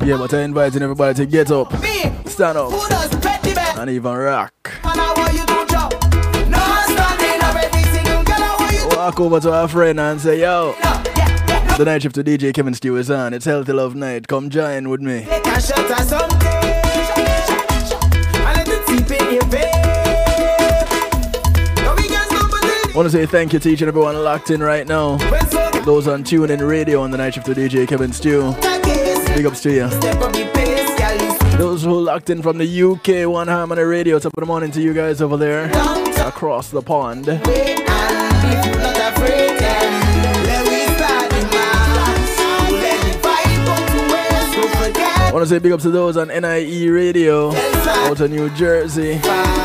Yeah, but I'm inviting everybody to get up, stand up, and even rock. Walk over to our friend and say, yo, the night shift to DJ Kevin Stew is on. It's Healthy Love Night. Come join with me. I want to say thank you to each and everyone locked in right now. Those on TuneIn Radio on the night shift to DJ Kevin Stew. Big ups to you. Those who locked in from the UK, One Harmony Radio. Top of the morning to you guys over there across the pond. I want to say big ups to those on NIE Radio out of New Jersey.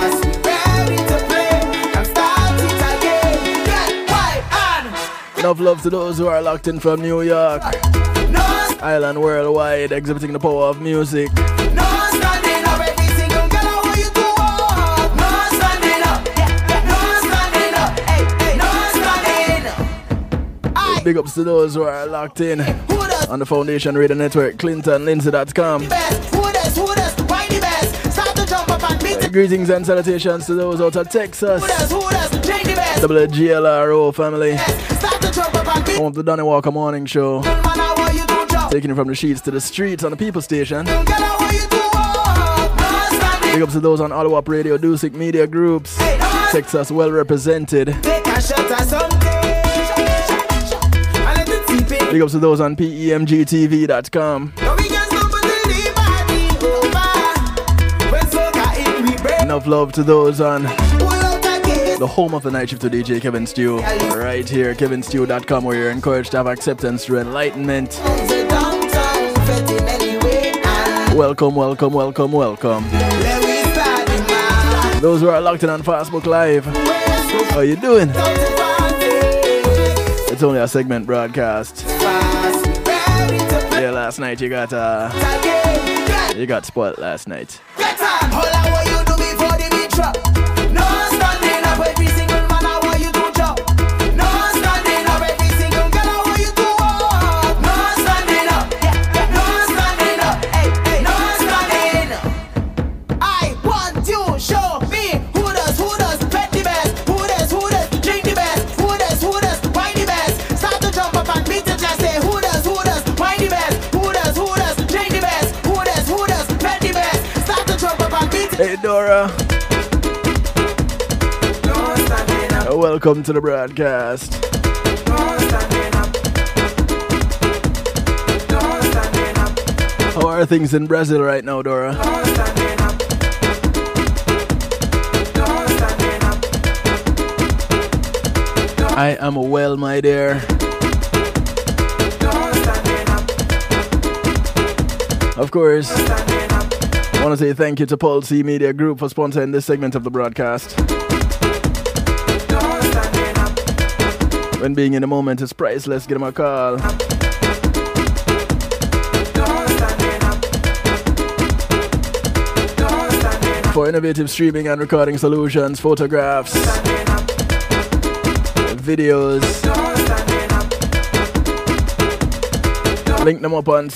Enough love to those who are locked in from New York. Island worldwide, exhibiting the power of music. Big ups to those who are locked in on the Foundation Radio Network, ClintonLindsay.com. Greetings and salutations to those out of Texas. WGLRO family. Home of the Donny Walker Morning Show. Taking it from the sheets to the streets on the People Station. Big ups to those on Ottawa Radio, Dusik Media Groups. Texas well represented. Big ups to those on PEMGTV.com. Enough love to those on the home of the night shift to DJ Kevin Stew, right here, kevinstew.com, where you're encouraged to have acceptance through enlightenment. Welcome, welcome, welcome, welcome. Those who are locked in on Facebook Live, how you doing? It's only a segment broadcast. Yeah, last night you got spoiled last night. Hey Dora, welcome to the broadcast. How are things in Brazil right now, Dora? I am well, my dear. Of course, I want to say thank you to Paul C Media Group for sponsoring this segment of the broadcast. When being in the moment is priceless, give them a call. For innovative streaming and recording solutions, photographs, videos. Link them up on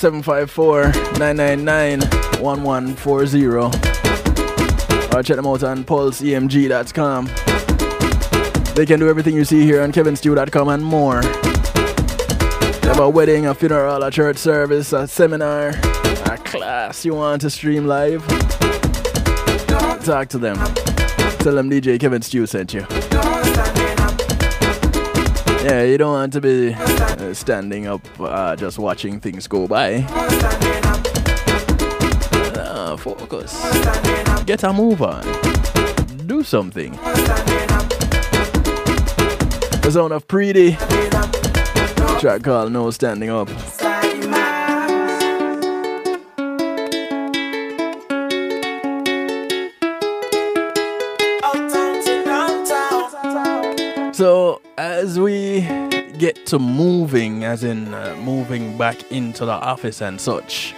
754-999-1140. Or check them out on pulseemg.com. They can do everything you see here on kevinstew.com and more. They have a wedding, a funeral, a church service, a seminar, a class you want to stream live. Talk to them. Tell them DJ Kevin Stew sent you. Yeah, you don't want to be standing up just watching things go by. Focus. Get a move on. Do something. The sound of Pretty. Track called No Standing Up. So as we get to moving, as in moving back into the office and such,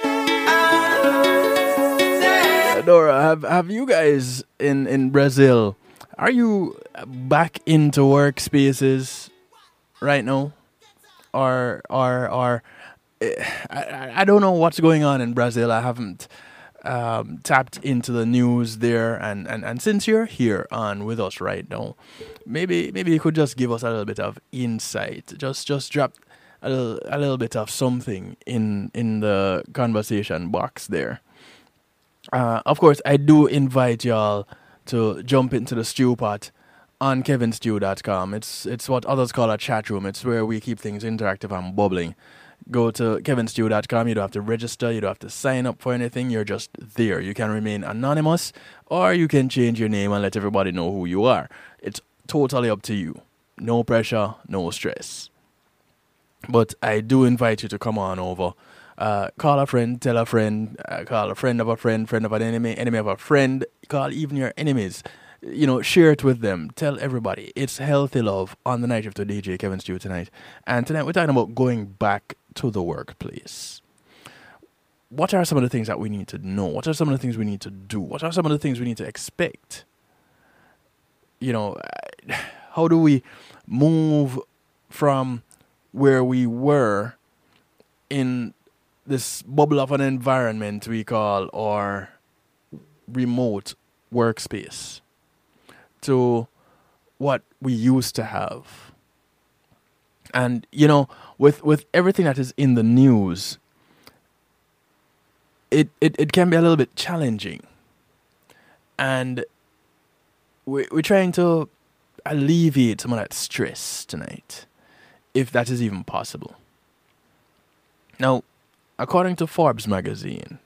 Dora, have you guys in Brazil, are you back into workspaces right now, or I don't know what's going on in Brazil. I haven't tapped into the news there, and since you're here on with us right now, maybe you could just give us a little bit of insight. Just drop a little bit of something in the conversation box there. Of course, I do invite y'all to jump into the stew pot on kevinstew.com. It's what others call a chat room. It's where we keep things interactive and bubbling. Go to kevinstew.com. You don't have to register. You don't have to sign up for anything. You're just there. You can remain anonymous, or you can change your name and let everybody know who you are. It's totally up to you. No pressure, no stress. But I do invite you to come on over. Call a friend, tell a friend, call a friend of an enemy, enemy of a friend. Call even your enemies. Share it with them. Tell everybody. It's Healthy Love on the night shift with DJ Kevin Stew tonight. And tonight we're talking about going back to the workplace. What are some of the things that we need to know? What are some of the things we need to do? What are some of the things we need to expect? How do we move from where we were in this bubble of an environment we call our remote workspace to what we used to have? And, with everything that is in the news, it can be a little bit challenging. And we're trying to alleviate some of that stress tonight, if that is even possible. Now, according to Forbes magazine,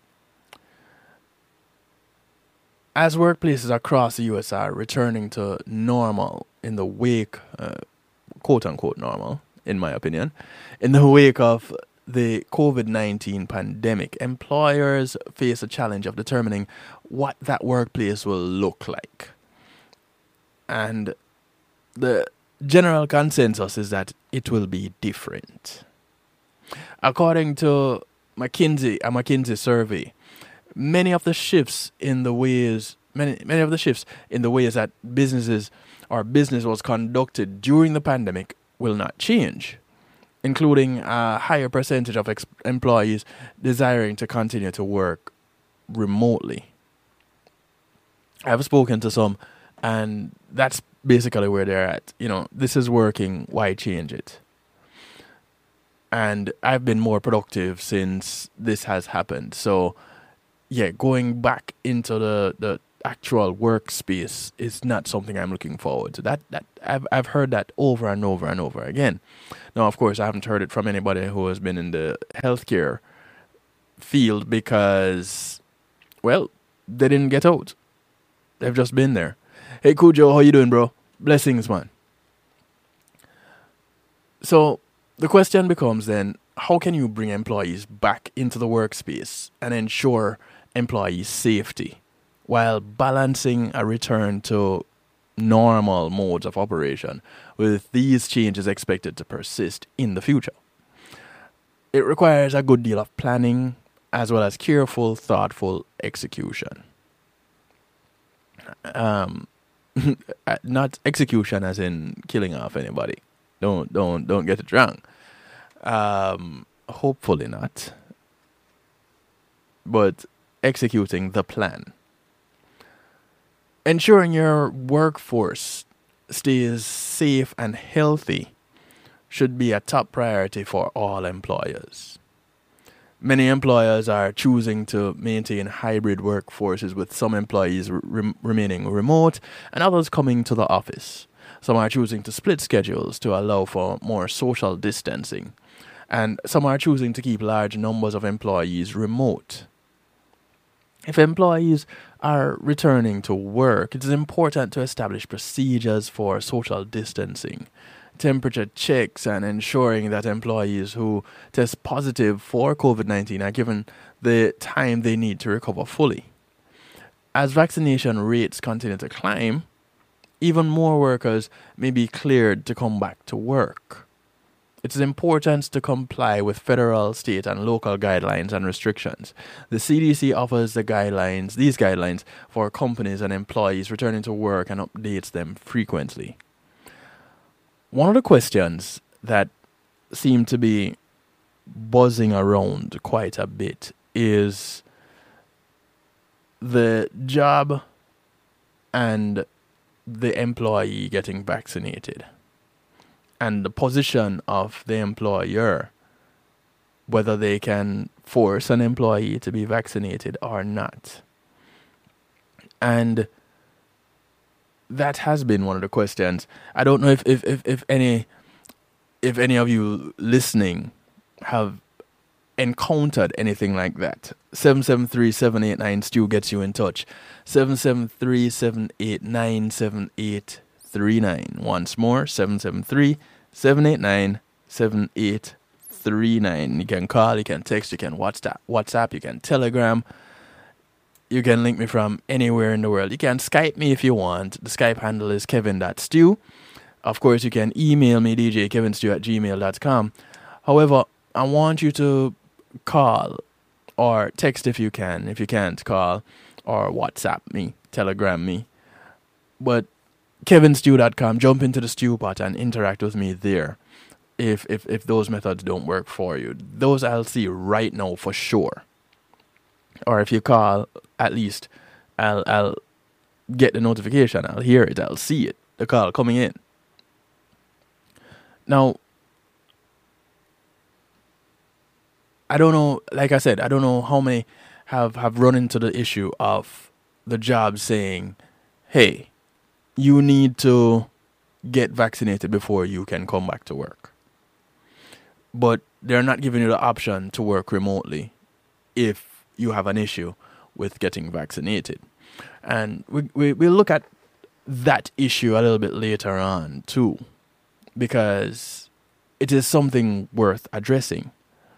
as workplaces across the US are returning to normal in the wake, quote-unquote normal, in my opinion, in the wake of the COVID-19 pandemic, employers face a challenge of determining what that workplace will look like. And the general consensus is that it will be different. According to a McKinsey survey, many of the shifts in the ways that business was conducted during the pandemic will not change, including a higher percentage of employees desiring to continue to work remotely. I've spoken to some, and that's basically where they're at. This is working, why change it? And I've been more productive since this has happened. So, yeah, going back into the actual workspace is not something I'm looking forward to. That I've heard that over and over and over again. Now, of course, I haven't heard it from anybody who has been in the healthcare field because, well, they didn't get out. They've just been there. Hey, Cujo, how you doing, bro? Blessings, man. So the question becomes then, how can you bring employees back into the workspace and ensure employee safety while balancing a return to normal modes of operation with these changes expected to persist in the future? It requires a good deal of planning as well as careful, thoughtful execution. Not execution as in killing off anybody. Don't get it wrong. Hopefully not. But executing the plan. Ensuring your workforce stays safe and healthy should be a top priority for all employers. Many employers are choosing to maintain hybrid workforces, with some employees remaining remote and others coming to the office. Some are choosing to split schedules to allow for more social distancing, and some are choosing to keep large numbers of employees remote. If employees are returning to work, it is important to establish procedures for social distancing, temperature checks, and ensuring that employees who test positive for COVID-19 are given the time they need to recover fully. As vaccination rates continue to climb, even more workers may be cleared to come back to work. It is important to comply with federal, state, and local guidelines and restrictions. The CDC offers these guidelines for companies and employees returning to work and updates them frequently. One of the questions that seem to be buzzing around quite a bit is the job and the employee getting vaccinated, and the position of the employer, whether they can force an employee to be vaccinated or not. And that has been one of the questions. I don't know if any of you listening have encountered anything like that. 773-789-STEW gets you in touch. 773-789-7839. Once more, 773-789-7839. You can call, you can text, you can WhatsApp, you can Telegram. You can link me from anywhere in the world. You can Skype me if you want. The Skype handle is kevin.stew. Of course, you can email me, djkevinstew@gmail.com. However, I want you to call or text if you can. If you can't, call or WhatsApp me, Telegram me. But kevinstew.com, jump into the stew pot and interact with me there. If those methods don't work for you, those I'll see right now for sure. Or if you call, at least I'll get the notification. I'll hear it. I'll see it. The call coming in. Now, I don't know, like I said, I don't know how many have run into the issue of the job saying, hey, you need to get vaccinated before you can come back to work. But they're not giving you the option to work remotely if you have an issue with getting vaccinated. And we'll look at that issue a little bit later on too, because it is something worth addressing.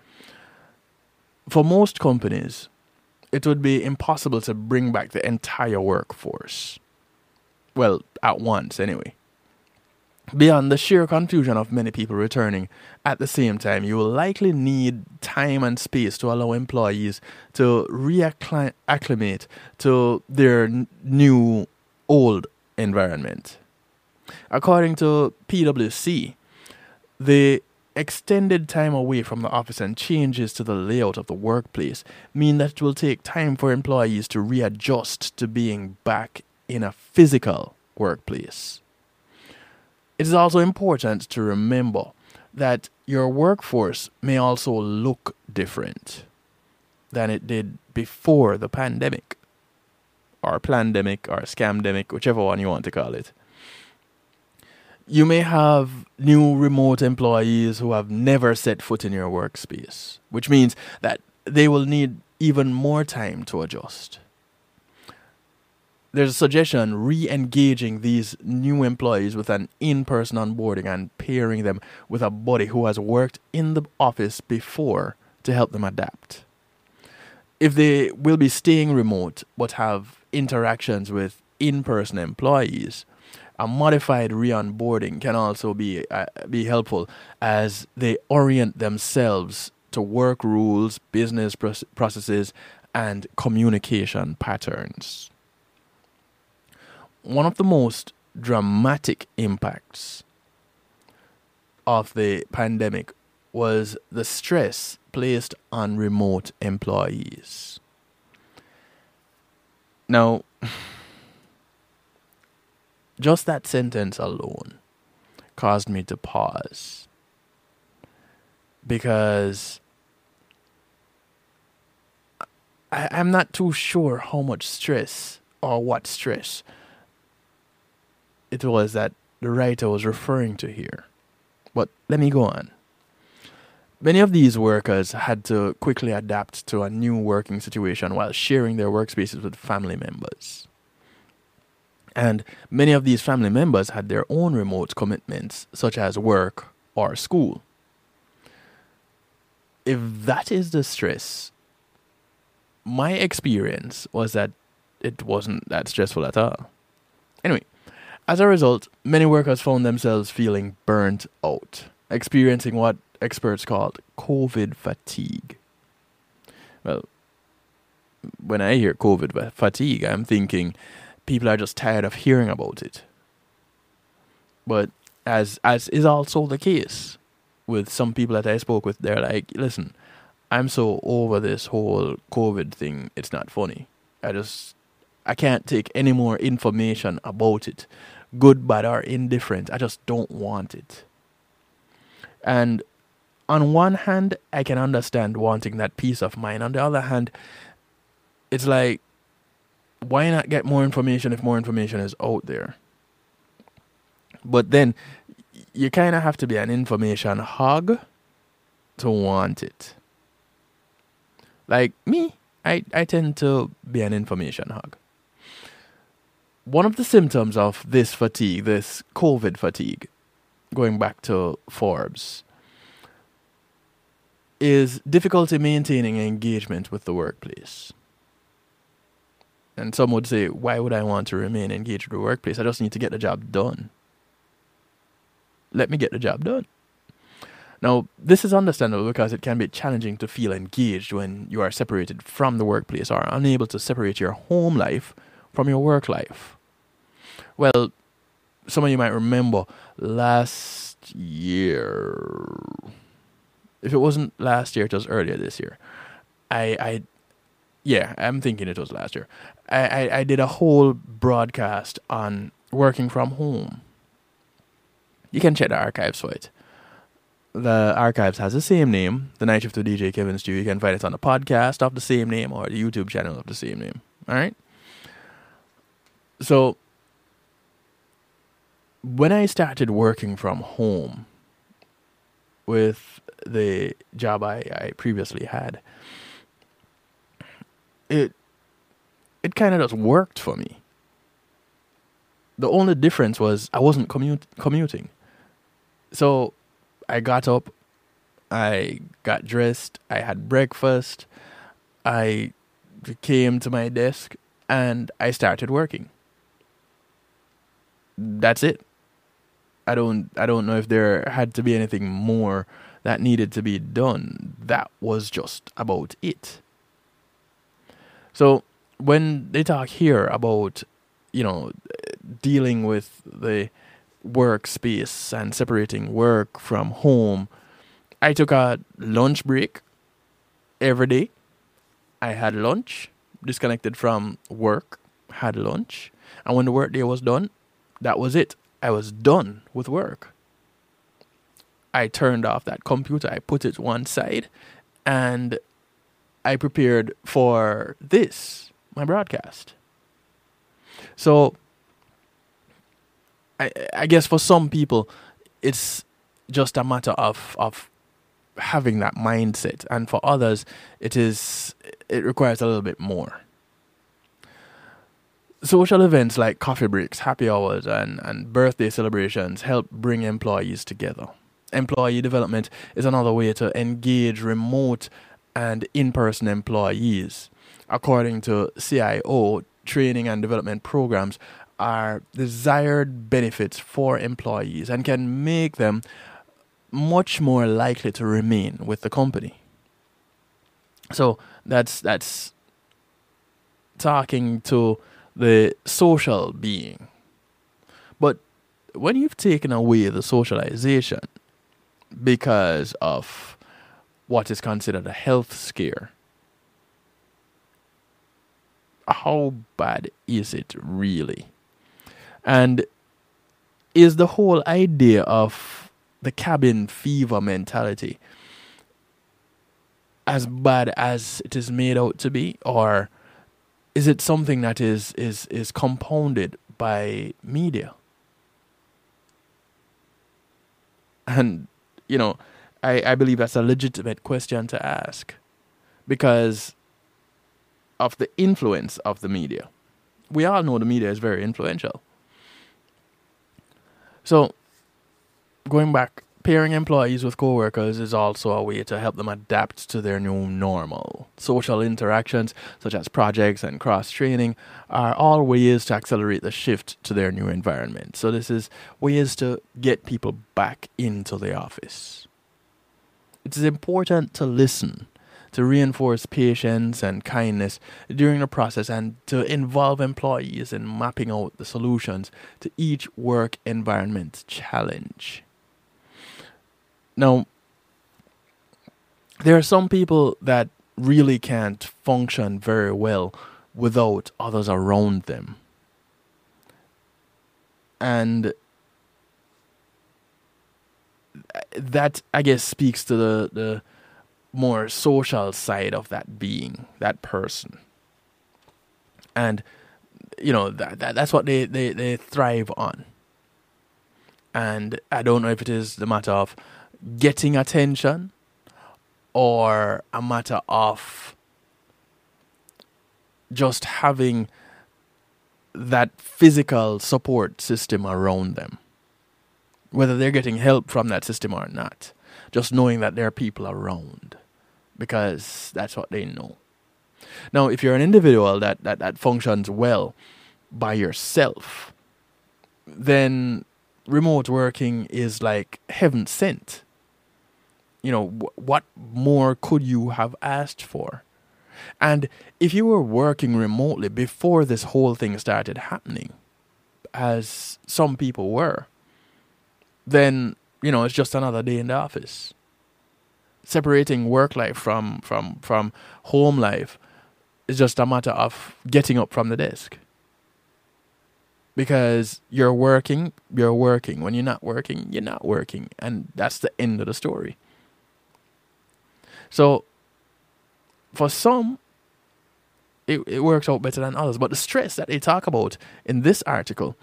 For most companies, it would be impossible to bring back the entire workforce. Well, at once anyway. Beyond the sheer confusion of many people returning at the same time, you will likely need time and space to allow employees to reacclimate to their new old environment. According to PwC, the extended time away from the office and changes to the layout of the workplace mean that it will take time for employees to readjust to being back in a physical workplace. It is also important to remember that your workforce may also look different than it did before the pandemic, or plandemic, or scamdemic, whichever one you want to call it. You may have new remote employees who have never set foot in your workspace, which means that they will need even more time to adjust. There's a suggestion re-engaging these new employees with an in-person onboarding and pairing them with a buddy who has worked in the office before to help them adapt. If they will be staying remote but have interactions with in-person employees, a modified re-onboarding can also be helpful as they orient themselves to work rules, business processes, and communication patterns. One of the most dramatic impacts of the pandemic was the stress placed on remote employees. Now, just that sentence alone caused me to pause, because I'm not too sure how much stress or what stress it was that the writer was referring to here. But let me go on. Many of these workers had to quickly adapt to a new working situation while sharing their workspaces with family members. And many of these family members had their own remote commitments, such as work or school. If that is the stress, my experience was that it wasn't that stressful at all. Anyway, as a result, many workers found themselves feeling burnt out, experiencing what experts called COVID fatigue. Well, when I hear COVID fatigue, I'm thinking people are just tired of hearing about it. But as is also the case with some people that I spoke with, they're like, listen, I'm so over this whole COVID thing, it's not funny. I can't take any more information about it, good, bad, or indifferent. I just don't want it. And on one hand, I can understand wanting that peace of mind. On the other hand, it's like, why not get more information if more information is out there? But then you kind of have to be an information hog to want it. Like me, I tend to be an information hog. One of the symptoms of this fatigue, this COVID fatigue, going back to Forbes, is difficulty maintaining engagement with the workplace. And some would say, why would I want to remain engaged with the workplace? I just need to get the job done. Let me get the job done. Now, this is understandable because it can be challenging to feel engaged when you are separated from the workplace or unable to separate your home life from your work life. Well, some of you might remember last year. If it wasn't last year, it was earlier this year. I'm thinking it was last year. I did a whole broadcast on working from home. You can check the archives for it. The archives has the same name, The Night Shift with DJ Kevin Stew. You can find it on the podcast of the same name or the YouTube channel of the same name. All right? So, when I started working from home with the job I previously had, it kind of just worked for me. The only difference was I wasn't commuting. So I got up, I got dressed, I had breakfast, I came to my desk, and I started working. That's it. I don't know if there had to be anything more that needed to be done. That was just about it. So when they talk here about, dealing with the workspace and separating work from home, I took a lunch break every day. I had lunch, disconnected from work, had lunch, and when the work day was done, that was it. I was done with work. I turned off that computer, I put it one side, and I prepared for this, my broadcast. So, I guess for some people, it's just a matter of having that mindset. And for others, it requires a little bit more. Social events like coffee breaks, happy hours, and birthday celebrations help bring employees together. Employee development is another way to engage remote and in-person employees. According to CIO, training and development programs are desired benefits for employees and can make them much more likely to remain with the company. So that's talking to the social being. But when you've taken away the socialization because of what is considered a health scare, how bad is it really? And is the whole idea of the cabin fever mentality as bad as it is made out to be? Or is it something that is compounded by media? And, I believe that's a legitimate question to ask because of the influence of the media. We all know the media is very influential. So, going back, pairing employees with coworkers is also a way to help them adapt to their new normal. Social interactions, such as projects and cross-training, are all ways to accelerate the shift to their new environment. So this is ways to get people back into the office. It is important to listen, to reinforce patience and kindness during the process, and to involve employees in mapping out the solutions to each work environment challenge. Now, there are some people that really can't function very well without others around them. And that, I guess, speaks to the more social side of that being, that person. And, that's what they thrive on. And I don't know if it is the matter of getting attention or a matter of just having that physical support system around them. Whether they're getting help from that system or not. Just knowing that there are people around. Because that's what they know. Now, if you're an individual that functions well by yourself, then remote working is like heaven sent. What more could you have asked for? And if you were working remotely before this whole thing started happening, as some people were, then, it's just another day in the office. Separating work life from home life is just a matter of getting up from the desk. Because you're working. When you're not working, you're not working. And that's the end of the story. So, for some, it works out better than others. But the stress that they talk about in this article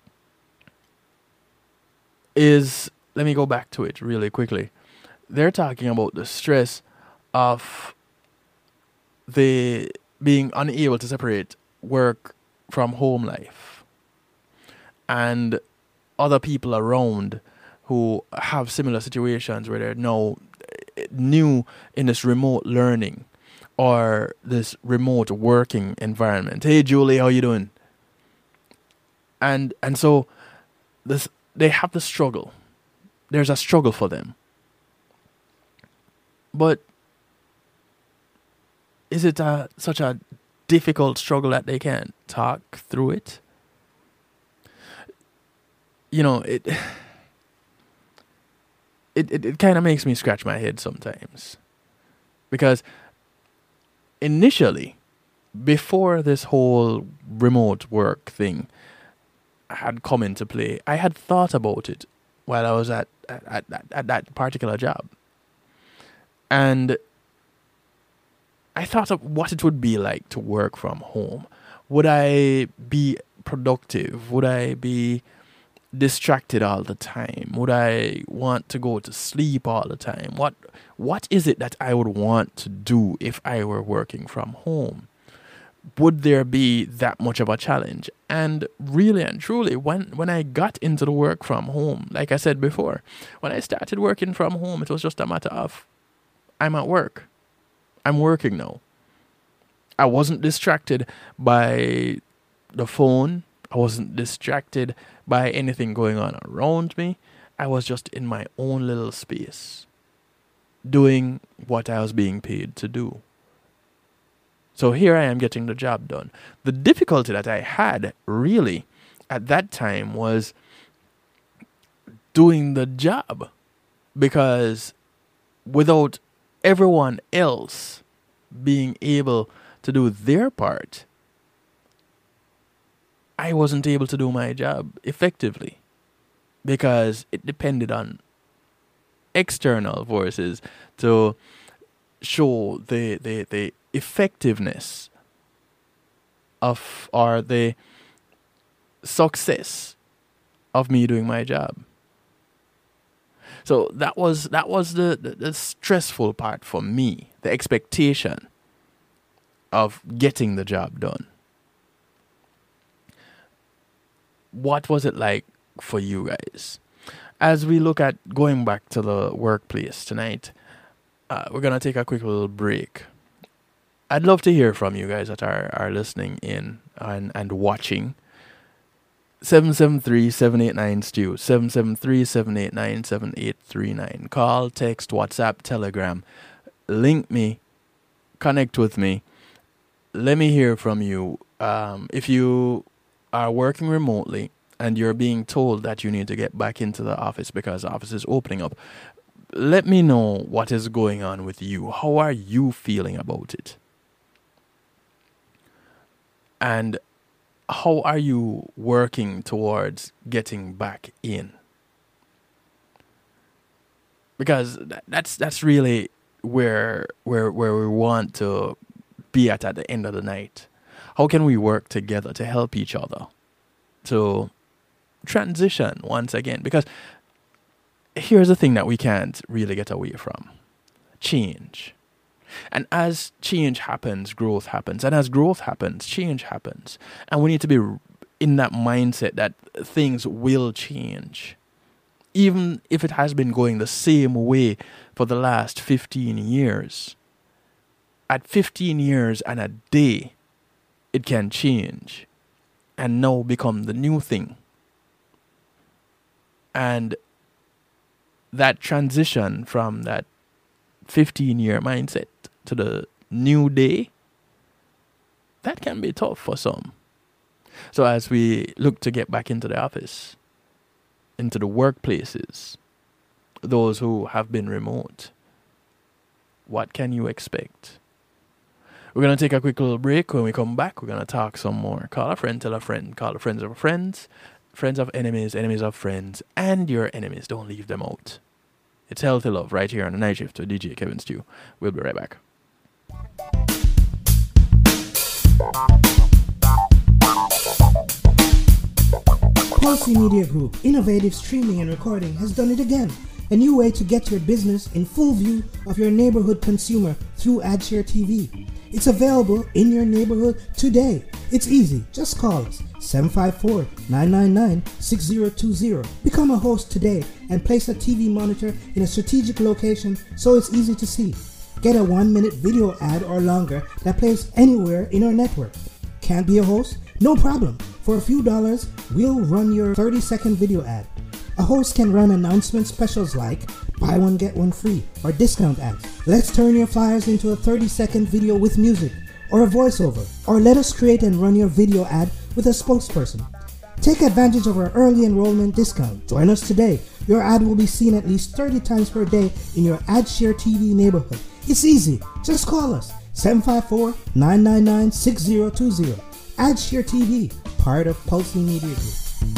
is, let me go back to it really quickly. They're talking about the stress of the being unable to separate work from home life. And other people around who have similar situations where they're now new in this remote learning or this remote working environment. Hey, Julie, how you doing? And so they have the struggle. There's a struggle for them. But is it such a difficult struggle that they can't talk through it? It kind of makes me scratch my head sometimes. Because initially, before this whole remote work thing had come into play, I had thought about it while I was at that particular job. And I thought of what it would be like to work from home. Would I be productive? Would I be distracted all the time? Would I want to go to sleep all the time? What is it that I would want to do if I were working from home? Would there be that much of a challenge? And really and truly, when I got into the work from home, like I said before, when I started working from home, it was just a matter of, I'm at work. I'm working now. I wasn't distracted by the phone. I wasn't distracted by anything going on around me. I was just in my own little space, doing what I was being paid to do. So here I am getting the job done. The difficulty that I had really at that time was doing the job, because without everyone else being able to do their part, I wasn't able to do my job effectively, because it depended on external forces to show the effectiveness of, or the success of me doing my job. So that was the stressful part for me, the expectation of getting the job done. What was it like for you guys? As we look at going back to the workplace tonight, we're going to take a quick little break. I'd love to hear from you guys that are listening in and watching. 773-789-STEW, 773-789-7839. Call, text, WhatsApp, Telegram. Link me. Connect with me. Let me hear from you. If you are working remotely and you're being told that you need to get back into the office because the office is opening up, let me know what is going on with you. How are you feeling about it? And how are you working towards getting back in? Because that's really where we want to be at the end of the night. How can we work together to help each other to transition once again? Because here's the thing that we can't really get away from: change. And as change happens, growth happens. And as growth happens, change happens. And we need to be in that mindset that things will change. Even if it has been going the same way for the last 15 years. At 15 years and a day, it can change and now become the new thing. And that transition from that 15-year mindset to the new day, that can be tough for some. So as we look to get back into the office, into the workplaces, those who have been remote, what can you expect? We're going to take a quick little break. When we come back, we're going to talk some more. Call a friend, tell a friend, call the friends of friends, friends of enemies, enemies of friends, and your enemies. Don't leave them out. It's Healthy Love right here on The Night Shift with DJ Kevin Stew. We'll be right back. Pulsey Media Group, innovative streaming and recording, has done it again. A new way to get your business in full view of your neighborhood consumer through AdShare TV. It's available in your neighborhood today. It's easy. Just call us 754-999-6020. Become a host today and place a TV monitor in a strategic location so it's easy to see. Get a 1-minute video ad or longer that plays anywhere in our network. Can't be a host? No problem. For a few dollars, we'll run your 30-second video ad. A host can run announcement specials like buy one get one free or discount ads. Let's turn your flyers into a 30-second video with music or a voiceover, or let us create and run your video ad with a spokesperson. Take advantage of our early enrollment discount. Join us today. Your ad will be seen at least 30 times per day in your AdShare TV neighborhood. It's easy. Just call us 754-999-6020. AdShare TV, part of Pulsey Media Group.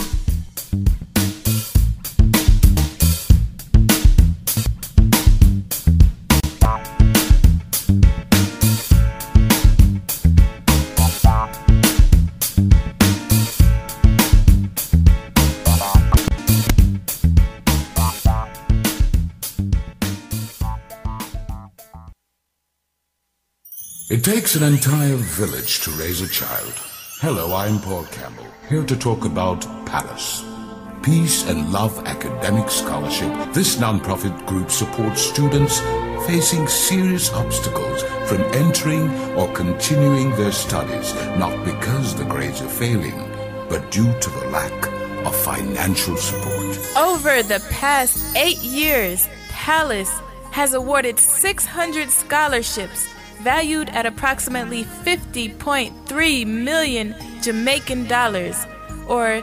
It takes an entire village to raise a child. Hello, I'm Paul Campbell, here to talk about Palace. Peace and Love Academic Scholarship. This non-profit group supports students facing serious obstacles from entering or continuing their studies, not because the grades are failing, but due to the lack of financial support. Over the past 8 years, Palace has awarded 600 scholarships valued at approximately 50.3 million Jamaican dollars, or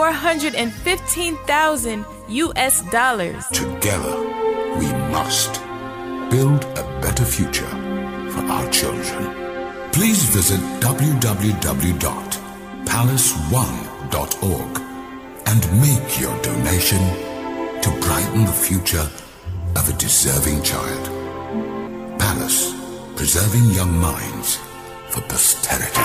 415,000 US dollars. Together, we must build a better future for our children. Please visit www.palace1.org and make your donation to brighten the future of a deserving child. Palace, preserving young minds for posterity.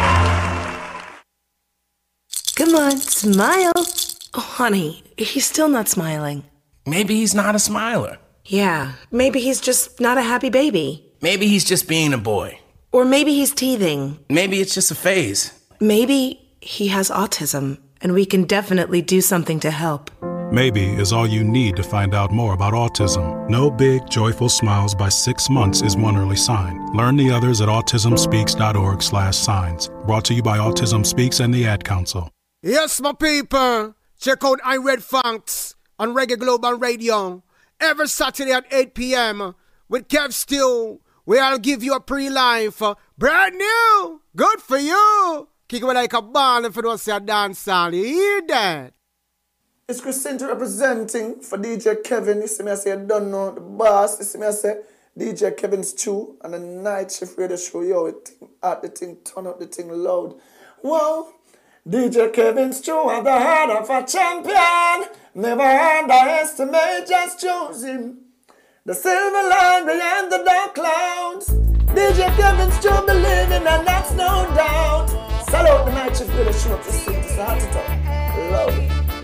Come on, smile. Oh, honey, he's still not smiling. Maybe he's not a smiler. Yeah, maybe he's just not a happy baby. Maybe he's just being a boy. Or maybe he's teething. Maybe it's just a phase. Maybe he has autism, and we can definitely do something to help. Maybe is all you need to find out more about autism. No big, joyful smiles by 6 months is one early sign. Learn the others at autismspeaks.org/signs. Brought to you by Autism Speaks and the Ad Council. Yes, my people. Check out I Red Funks on Reggae Global Radio every Saturday at 8 p.m. with Kev Stew. We'll give you a pre-life. Brand new. Good for you. Kick it like a ball if you don't say a dance song. You hear that? It's Christina representing for DJ Kevin. You see me, I say, I don't know the boss. You see me, I say, DJ Kevin Stew and the night shift radio show. Yo, it at the thing, turn up the thing loud. Whoa, DJ Kevin Stew at the heart of a champion. Never underestimate, just choose him. The silver line behind the dark clouds. DJ Kevin Stew believing, and that's no doubt. Salute the night shift radio show to sing to start it up. Loud.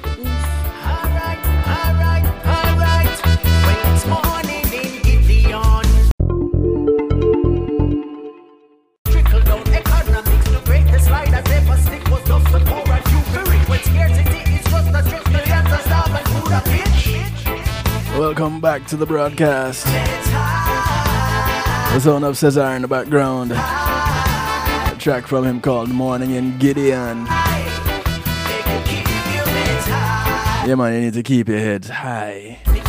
Alright. When it's morning in Gideon, trickle down economics, the greatest lie that ever stick was just the poor and few very. When scarcity is just a stress, millions of starve and food a bitch. Welcome back to the broadcast. The sound of Cesar in the background. A track from him called Morning in Gideon. Yeah, man, you need to keep your heads high. I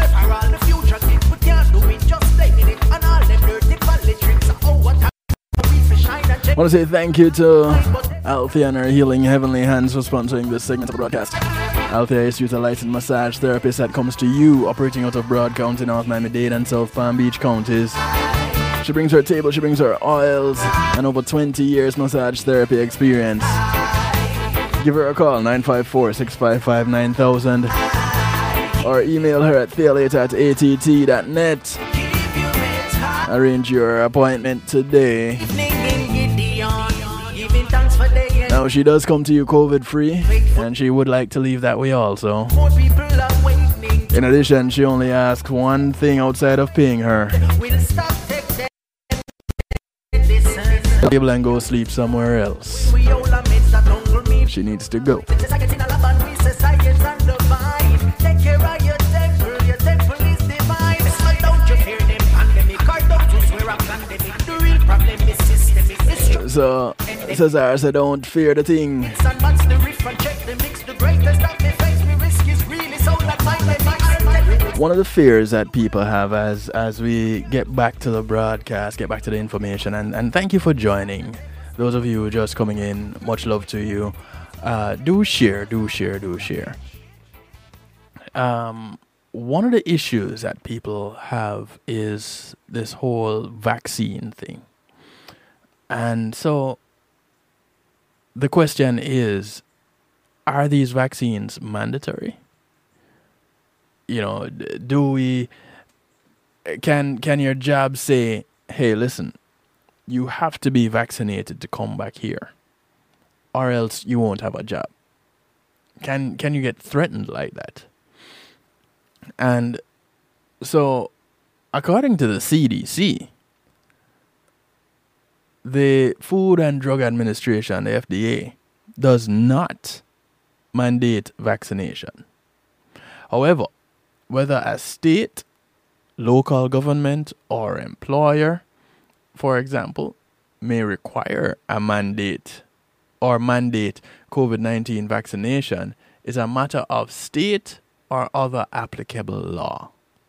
want to say thank you to Althea and her Healing Heavenly Hands for sponsoring this segment of the broadcast. Althea is a licensed massage therapist that comes to you operating out of Broad County, North Miami-Dade and South Palm Beach counties. She brings her table, she brings her oils, and over 20 years massage therapy experience. Give her a call, 954-655-9000, or email her at thealate@att.net. Arrange your appointment today. Now, she does come to you COVID-free, and she would like to leave that way also. In addition, she only asks one thing outside of paying her. Table and go sleep somewhere else. She needs to go. So, Cesar said, don't fear the thing. One of the fears that people have as we get back to the broadcast, get back to the information, and thank you for joining. Those of you just coming in, much love to you. Do share. One of the issues that people have is this whole vaccine thing. And so the question is, are these vaccines mandatory? You know, can your job say, hey, listen, you have to be vaccinated to come back here, or else you won't have a job? Can you get threatened like that? And so, according to the CDC, the Food and Drug Administration, the FDA, does not mandate vaccination. However, whether a state, local government, or employer, for example, may require a mandate or mandate COVID-19 vaccination is a matter of state or other applicable law.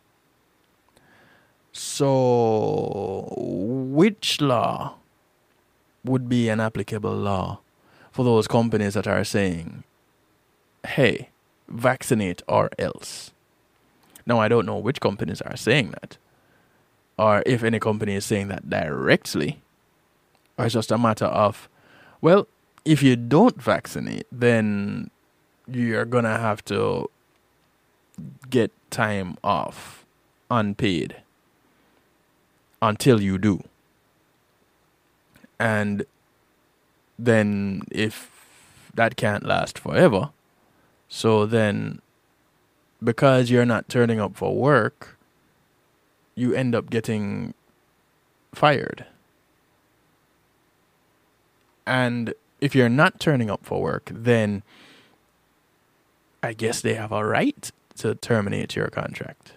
So, which law would be an applicable law for those companies that are saying, hey, vaccinate or else? Now, I don't know which companies are saying that, or if any company is saying that directly, or it's just a matter of, well, if you don't vaccinate, then you're going to have to get time off, unpaid, until you do. And then if that can't last forever, so then because you're not turning up for work, you end up getting fired. And if you're not turning up for work, then I guess they have a right to terminate your contract.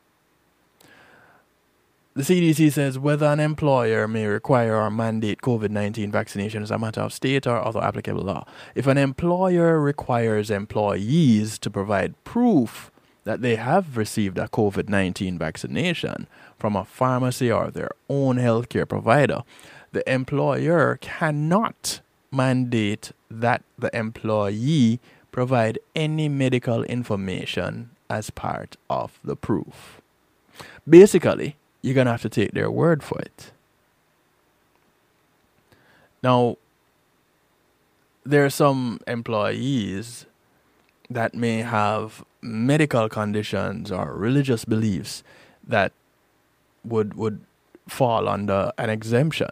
The CDC says whether an employer may require or mandate COVID-19 vaccination is a matter of state or other applicable law. If an employer requires employees to provide proof that they have received a COVID-19 vaccination from a pharmacy or their own healthcare provider, the employer cannot mandate that the employee provide any medical information as part of the proof. Basically, you're going to have to take their word for it. Now, there are some employees that may have medical conditions or religious beliefs that would fall under an exemption.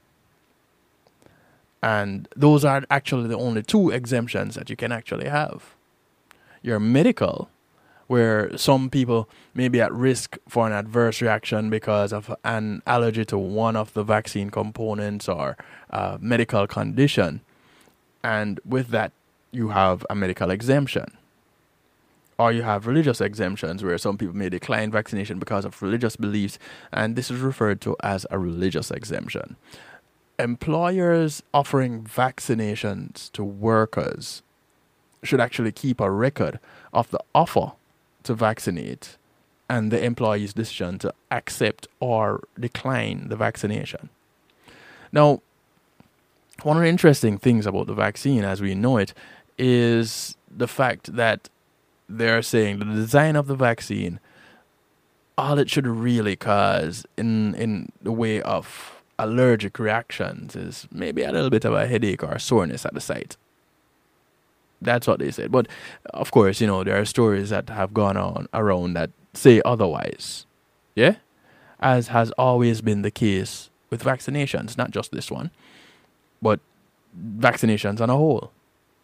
And those are actually the only two exemptions that you can actually have. Your medical, where some people may be at risk for an adverse reaction because of an allergy to one of the vaccine components or a medical condition. And with that, you have a medical exemption. Or you have religious exemptions where some people may decline vaccination because of religious beliefs, and this is referred to as a religious exemption. Employers offering vaccinations to workers should actually keep a record of the offer to vaccinate and the employee's decision to accept or decline the vaccination. Now, one of the interesting things about the vaccine as we know it is the fact that they're saying the design of the vaccine, all it should really cause in the way of allergic reactions is maybe a little bit of a headache or soreness at the site. That's what they said. But of course, you know, there are stories that have gone on around that say otherwise. Yeah? As has always been the case with vaccinations, not just this one, but vaccinations on a whole.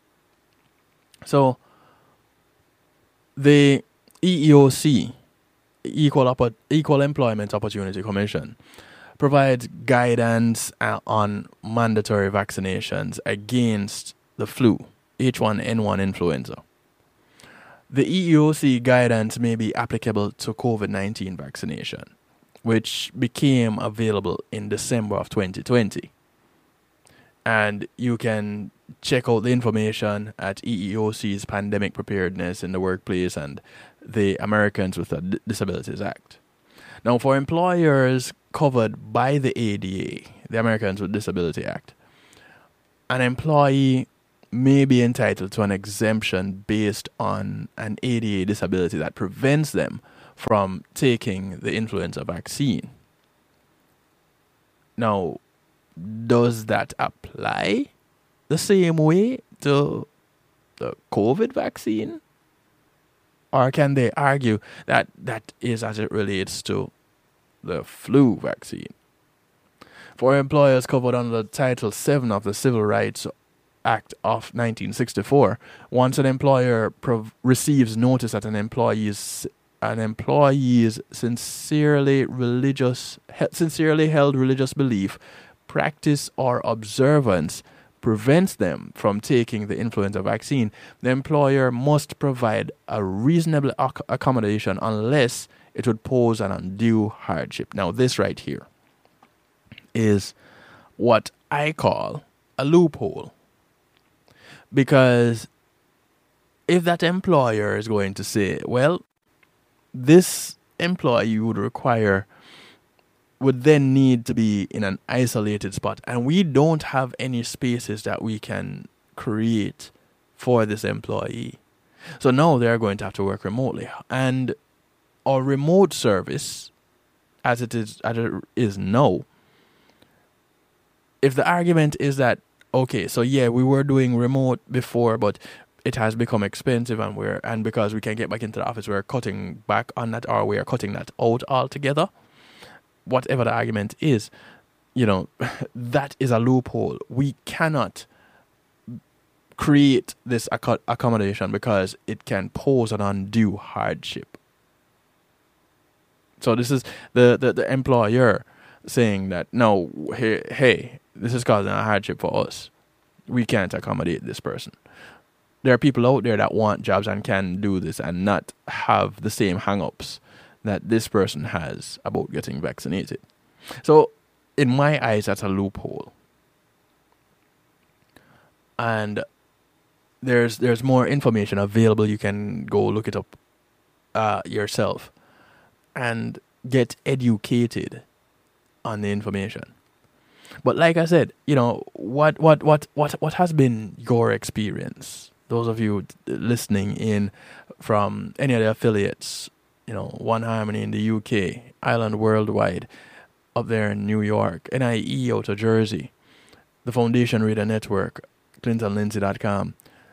So the EEOC, Equal Employment Opportunity Commission, provides guidance on mandatory vaccinations against the flu, H1N1 influenza. The EEOC guidance may be applicable to COVID-19 vaccination, which became available in December of 2020. And you can check out the information at EEOC's Pandemic Preparedness in the Workplace and the Americans with Disabilities Act. Now, for employers covered by the ADA, the Americans with Disability Act, an employee may be entitled to an exemption based on an ADA disability that prevents them from taking the influenza vaccine. Now, does that apply the same way to the COVID vaccine? Or can they argue that that is as it relates to the flu vaccine? For employers covered under Title VII of the Civil Rights Act of 1964, once an employer receives notice that an employee's sincerely held religious belief, practice, or observance prevents them from taking the influenza vaccine, the employer must provide a reasonable accommodation unless it would pose an undue hardship. Now, this right here is what I call a loophole. Because if that employer is going to say, well, this employee would then need to be in an isolated spot, and we don't have any spaces that we can create for this employee. So now they're going to have to work remotely. And our remote service, as it is now, if the argument is that, okay, so yeah, we were doing remote before, but it has become expensive, and because we can't get back into the office, we're cutting back on that, or we are cutting that out altogether. Whatever the argument is, you know, that is a loophole. We cannot create this accommodation because it can pose an undue hardship. So this is the employer saying that, no, hey, this is causing a hardship for us. We can't accommodate this person. There are people out there that want jobs and can do this and not have the same hang-ups that this person has about getting vaccinated. So, in my eyes, that's a loophole. And there's more information available. You can go look it up yourself and get educated on the information. But like I said, you know, what has been your experience those of you listening in from any of the affiliates, One Harmony in the UK, Island Worldwide up there in New York, NIE out of Jersey, the Foundation Reader Network, ClintonLindsay.com,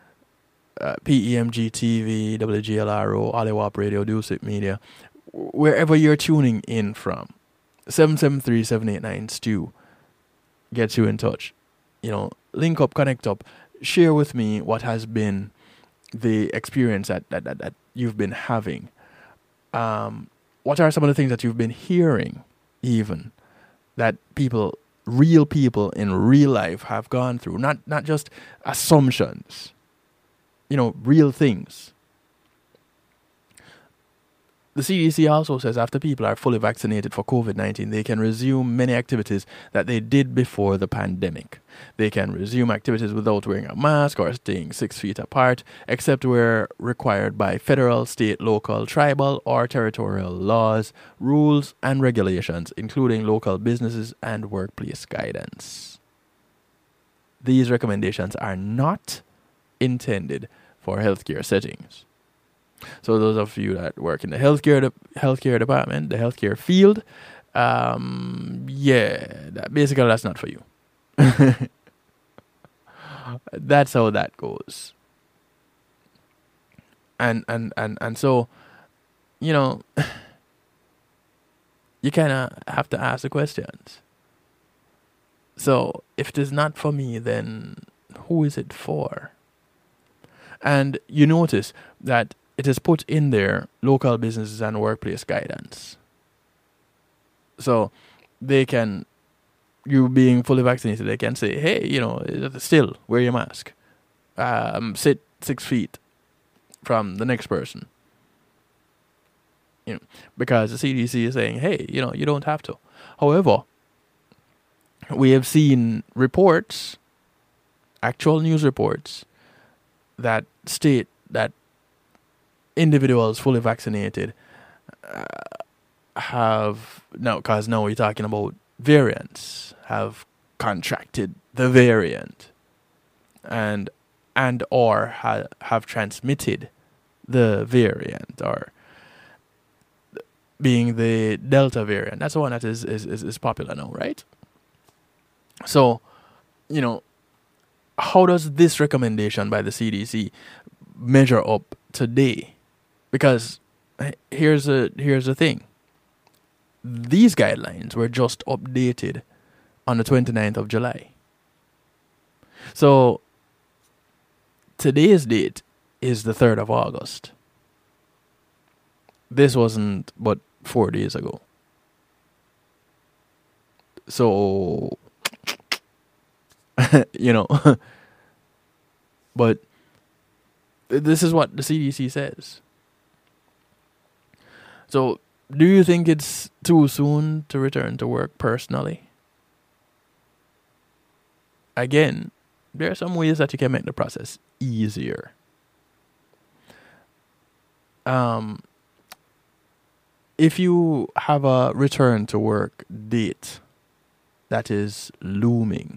PEMG TV, WGLRO, Olliwap Radio, Deucip Media, wherever you're tuning in from, 773-789-STEW gets you in touch. Link up, connect up, share with me what has been the experience that you've been having. What are some of the things that you've been hearing, even, that real people in real life have gone through? Not just assumptions. Real things. The CDC also says after people are fully vaccinated for COVID-19, they can resume many activities that they did before the pandemic. They can resume activities without wearing a mask or staying 6 feet apart, except where required by federal, state, local, tribal, or territorial laws, rules, and regulations, including local businesses and workplace guidance. These recommendations are not intended for healthcare settings. So those of you that work in the healthcare department, the healthcare field, basically that's not for you. That's how that goes. And so, you kind of have to ask the questions. So if it is not for me, then who is it for? And you notice that it is put in there, local businesses and workplace guidance. So you being fully vaccinated, they can say, hey, still wear your mask. Sit 6 feet from the next person. Because the CDC is saying, hey, you don't have to. However, we have seen reports, actual news reports, that state that individuals fully vaccinated because now we're talking about variants, have contracted the variant and or have transmitted the variant, or being the Delta variant. That's the one that is popular now, right? So, how does this recommendation by the CDC measure up today? Because here's the thing. These guidelines were just updated on the 29th of July. So today's date is the 3rd of August. This wasn't but 4 days ago. So, but this is what the CDC says. So, do you think it's too soon to return to work personally? Again, there are some ways that you can make the process easier. If you have a return to work date that is looming,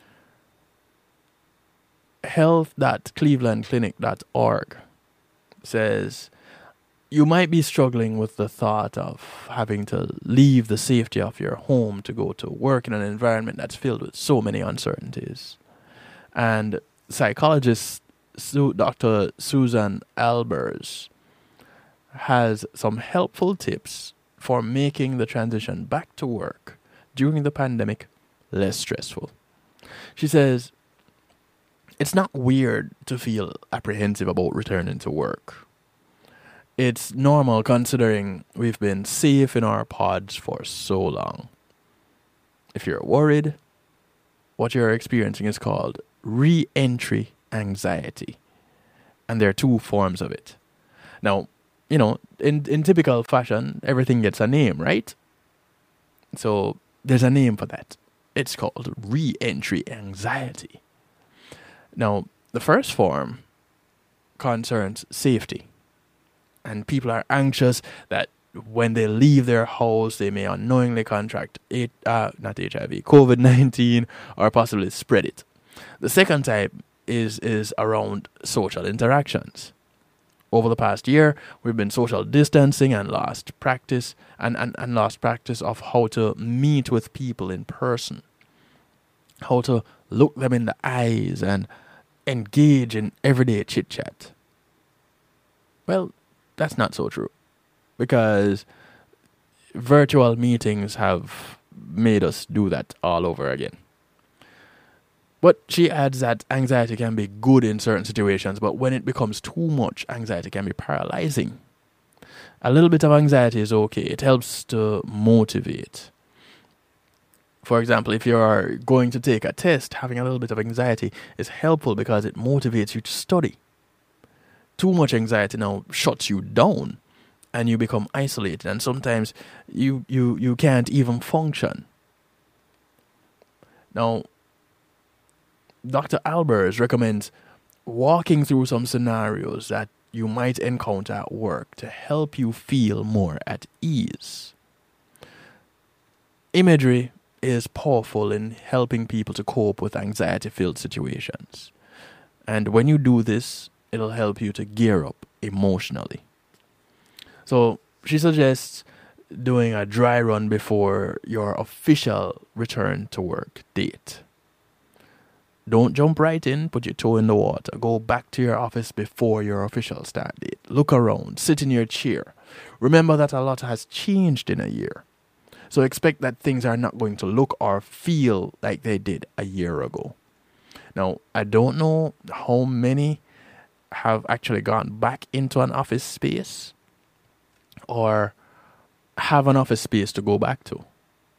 health.clevelandclinic.org says you might be struggling with the thought of having to leave the safety of your home to go to work in an environment that's filled with so many uncertainties. And psychologist Dr. Susan Albers has some helpful tips for making the transition back to work during the pandemic less stressful. She says, it's not weird to feel apprehensive about returning to work. It's normal considering we've been safe in our pods for so long. If you're worried, what you're experiencing is called re-entry anxiety. And there are two forms of it. Now, in typical fashion, everything gets a name, right? So there's a name for that. It's called re-entry anxiety. Now, the first form concerns safety. And people are anxious that when they leave their house, they may unknowingly contract COVID-19 or possibly spread it. The second type is around social interactions. Over the past year, we've been social distancing and lost practice of how to meet with people in person, how to look them in the eyes and engage in everyday chit-chat. Well, that's not so true, because virtual meetings have made us do that all over again. But she adds that anxiety can be good in certain situations, but when it becomes too much, anxiety can be paralyzing. A little bit of anxiety is okay. It helps to motivate. For example, if you're going to take a test, having a little bit of anxiety is helpful because it motivates you to study. Too much anxiety now shuts you down and you become isolated, and sometimes you can't even function. Now, Dr. Albers recommends walking through some scenarios that you might encounter at work to help you feel more at ease. Imagery is powerful in helping people to cope with anxiety-filled situations. And when you do this, it'll help you to gear up emotionally. So she suggests doing a dry run before your official return to work date. Don't jump right in, put your toe in the water. Go back to your office before your official start date. Look around, sit in your chair. Remember that a lot has changed in a year. So expect that things are not going to look or feel like they did a year ago. Now, I don't know how many have actually gone back into an office space or have an office space to go back to.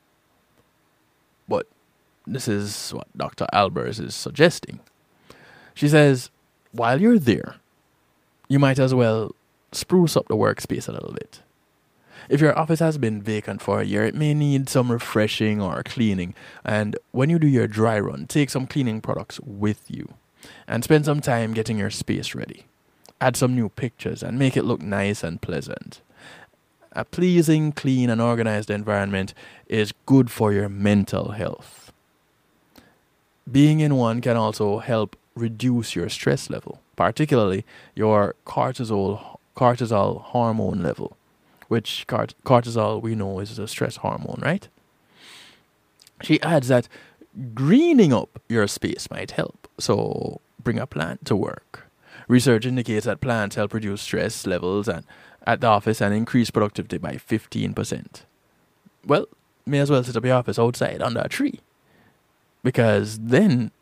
But this is what Dr. Albers is suggesting. She says, while you're there, you might as well spruce up the workspace a little bit. If your office has been vacant for a year, it may need some refreshing or cleaning. And when you do your dry run, take some cleaning products with you and spend some time getting your space ready. Add some new pictures and make it look nice and pleasant. A pleasing, clean, and organized environment is good for your mental health. Being in one can also help reduce your stress level, particularly your cortisol hormone level, which cortisol we know is a stress hormone, right? She adds that greening up your space might help, so bring a plant to work. Research indicates that plants help reduce stress levels at the office and increase productivity by 15%. Well, may as well set up your office outside under a tree, because then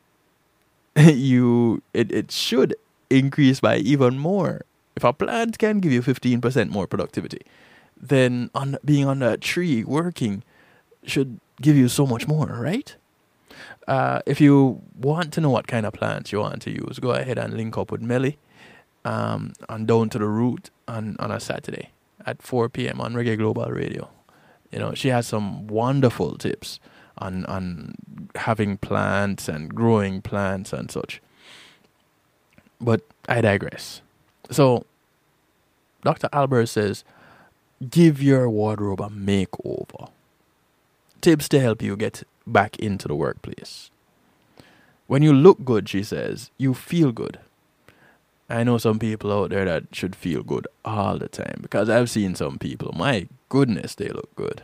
it should increase by even more. If a plant can give you 15% more productivity, then being under a tree working should give you so much more, right? If you want to know what kind of plants you want to use, go ahead and link up with Melly on Down to the Root on a Saturday at 4 p.m. on Reggae Global Radio. You know, she has some wonderful tips on having plants and growing plants and such. But I digress. So, Dr. Albers says, give your wardrobe a makeover. Tips to help you get back into the workplace. When you look good, she says, you feel good. I know some people out there that should feel good all the time, because I've seen some people, my goodness, they look good.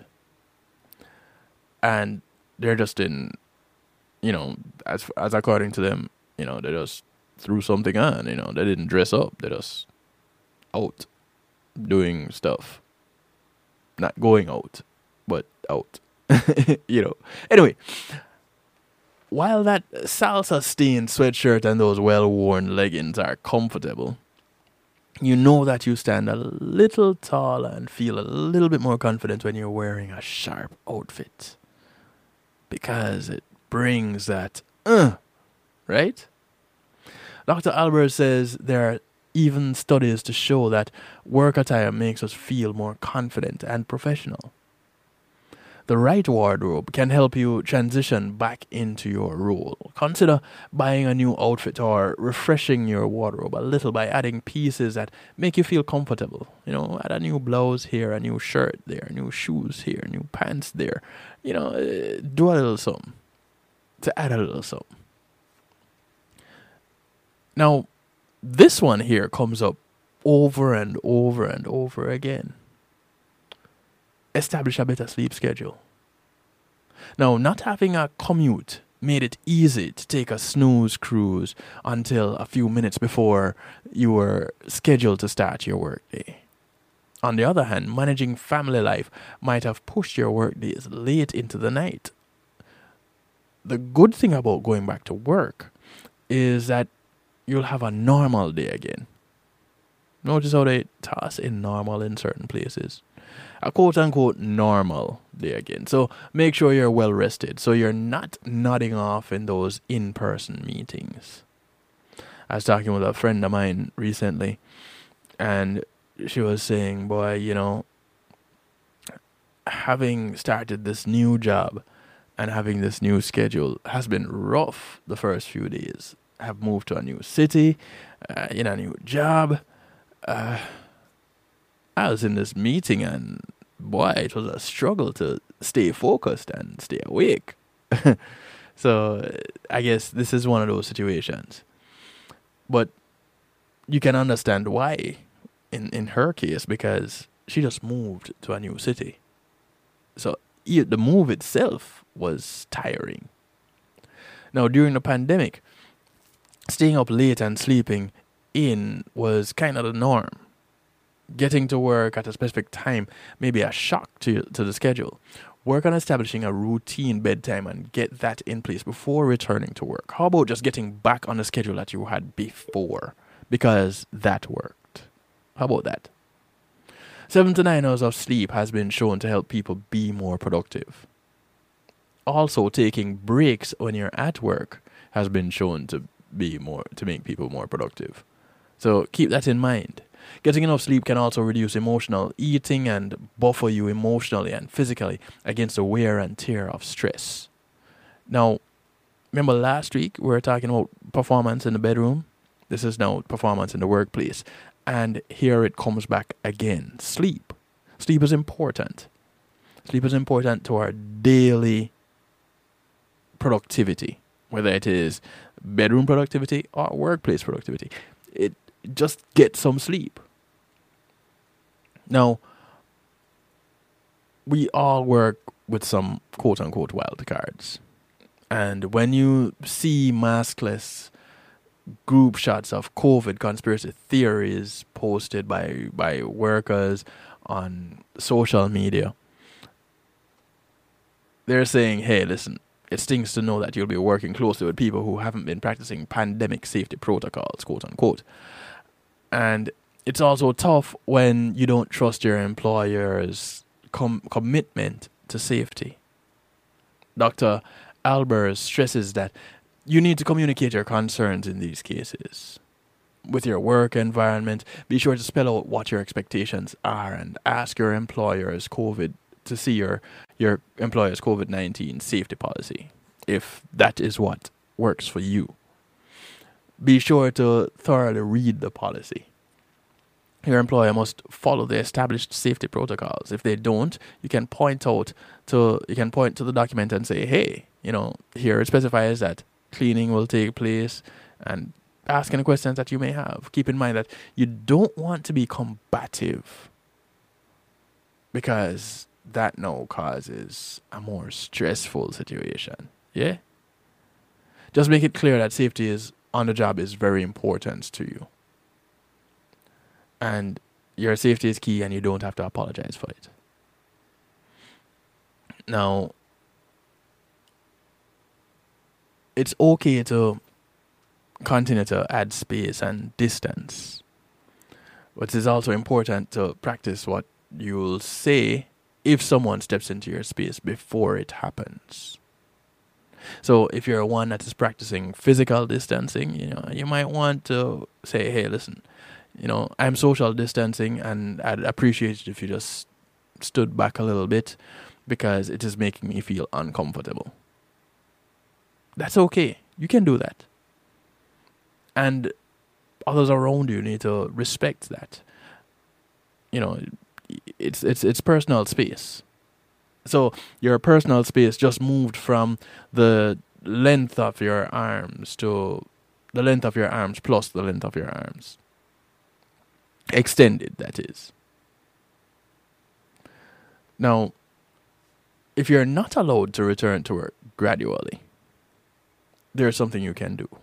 And they're just in, as according to them, they just threw something on, they didn't dress up, they're just out doing stuff. Not going out, but out. Anyway, while that salsa-stained sweatshirt and those well-worn leggings are comfortable, you know that you stand a little taller and feel a little bit more confident when you're wearing a sharp outfit. Because it brings that, right? Dr. Albers says there are even studies to show that work attire makes us feel more confident and professional. The right wardrobe can help you transition back into your role. Consider buying a new outfit or refreshing your wardrobe a little by adding pieces that make you feel comfortable. Add a new blouse here, a new shirt there, new shoes here, new pants there. Do a little something to add a little something. Now, this one here comes up over and over and over again. Establish a better sleep schedule. Now, not having a commute made it easy to take a snooze cruise until a few minutes before you were scheduled to start your workday. On the other hand, managing family life might have pushed your workdays late into the night. The good thing about going back to work is that you'll have a normal day again. Notice how they toss in normal in certain places. A quote-unquote normal day again. So make sure you're well rested so you're not nodding off in those in-person meetings. I was talking with a friend of mine recently, and she was saying, boy, you know, having started this new job and having this new schedule has been rough the first few days. I have moved to a new city, in a new job. I was in this meeting and boy, it was a struggle to stay focused and stay awake. So I guess this is one of those situations. But you can understand why in her case, because she just moved to a new city. So the move itself was tiring. Now, during the pandemic, staying up late and sleeping in was kind of the norm. Getting to work at a specific time may be a shock to the schedule. Work on establishing a routine bedtime and get that in place before returning to work. How about just getting back on the schedule that you had before? Because that worked. How about that? 7 to 9 hours of sleep has been shown to help people be more productive. Also, taking breaks when you're at work has been shown to make people more productive. So keep that in mind. Getting enough sleep can also reduce emotional eating and buffer you emotionally and physically against the wear and tear of stress. Now, remember last week we were talking about performance in the bedroom? This is now performance in the workplace. And here it comes back again. Sleep. Sleep is important. Sleep is important to our daily productivity, whether it is bedroom productivity or workplace productivity. Just get some sleep. Now, we all work with some quote-unquote wild cards. And when you see maskless group shots of COVID conspiracy theories posted by workers on social media, they're saying, hey, listen, it stings to know that you'll be working closely with people who haven't been practicing pandemic safety protocols, quote-unquote. And it's also tough when you don't trust your employer's commitment to safety. Dr. Albers stresses that you need to communicate your concerns in these cases. With your work environment, be sure to spell out what your expectations are and ask your employer's to see your employer's COVID-19 safety policy, if that is what works for you. Be sure to thoroughly read the policy. Your employer must follow the established safety protocols. If they don't, you can point to the document and say, hey, here it specifies that cleaning will take place, and ask any questions that you may have. Keep in mind that you don't want to be combative, because that now causes a more stressful situation. Yeah? Just make it clear that safety on the job is very important to you. And your safety is key and you don't have to apologize for it. Now, it's okay to continue to add space and distance. But it's also important to practice what you'll say if someone steps into your space before it happens. So if you're one that is practicing physical distancing, you might want to say, hey, listen, I'm social distancing and I'd appreciate it if you just stood back a little bit because it is making me feel uncomfortable. That's okay. You can do that. And others around you need to respect that. It's personal space. So your personal space just moved from the length of your arms to the length of your arms plus the length of your arms. Extended, that is. Now, if you're not allowed to return to work gradually, there's something you can do.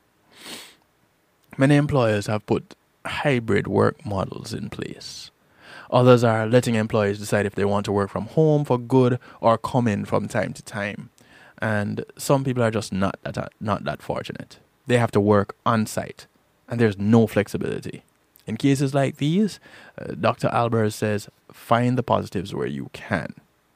Many employers have put hybrid work models in place. Others are letting employees decide if they want to work from home for good or come in from time to time. And some people are just not that fortunate. They have to work on site, and there's no flexibility. In cases like these, Dr. Albers says, find the positives where you can.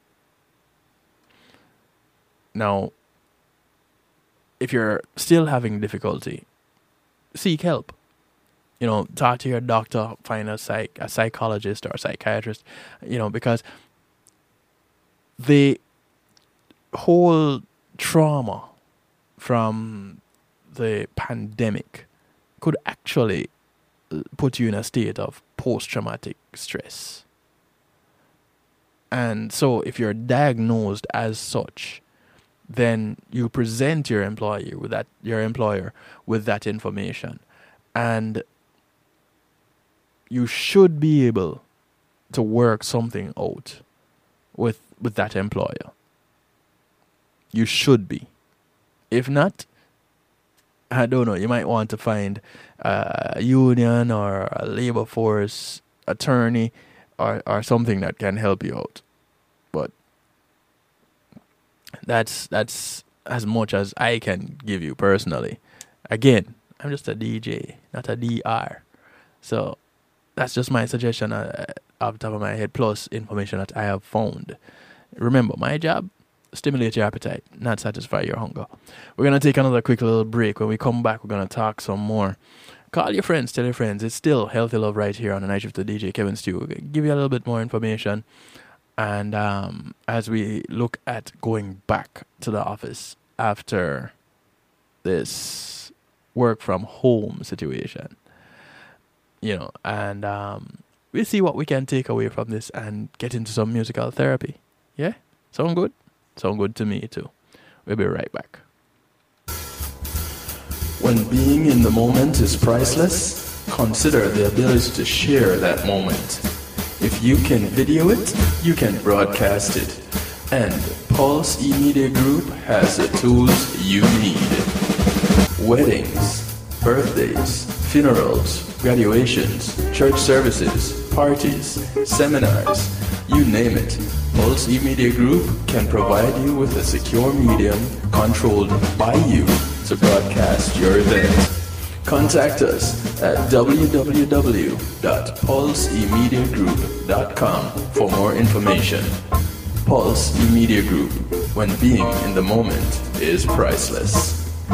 Now, if you're still having difficulty, seek help. You know, talk to your doctor, find a psychologist or a psychiatrist, you know, because the whole trauma from the pandemic could actually put you in a state of post-traumatic stress. And so if you're diagnosed as such, then you present your employer with that information. And you should be able to work something out with that employer. You should be. If not, I don't know, you might want to find a union or a labor force attorney or something that can help you out. But that's as much as I can give you personally. Again, I'm just a DJ, not a DR. So that's just my suggestion off the top of my head, plus information that I have found. Remember, my job, stimulate your appetite, not satisfy your hunger. We're going to take another quick little break. When we come back, we're going to talk some more. Call your friends, tell your friends. It's still Healthy Love right here on the Night Shift with DJ Kevin Stew. We'll give you a little bit more information. And as we look at going back to the office after this work from home situation, you know, and we'll see what we can take away from this and get into some musical therapy. Yeah? Sound good? Sound good to me too. We'll be right back. When being in the moment is priceless, consider the ability to share that moment. If you can video it, you can broadcast it. And Pulse E-Media Group has the tools you need. Weddings, birthdays, funerals, graduations, church services, parties, seminars, you name it. Pulse E-Media Group can provide you with a secure medium controlled by you to broadcast your event. Contact us at www.pulseemediagroup.com for more information. Pulse E-Media Group, when being in the moment is priceless.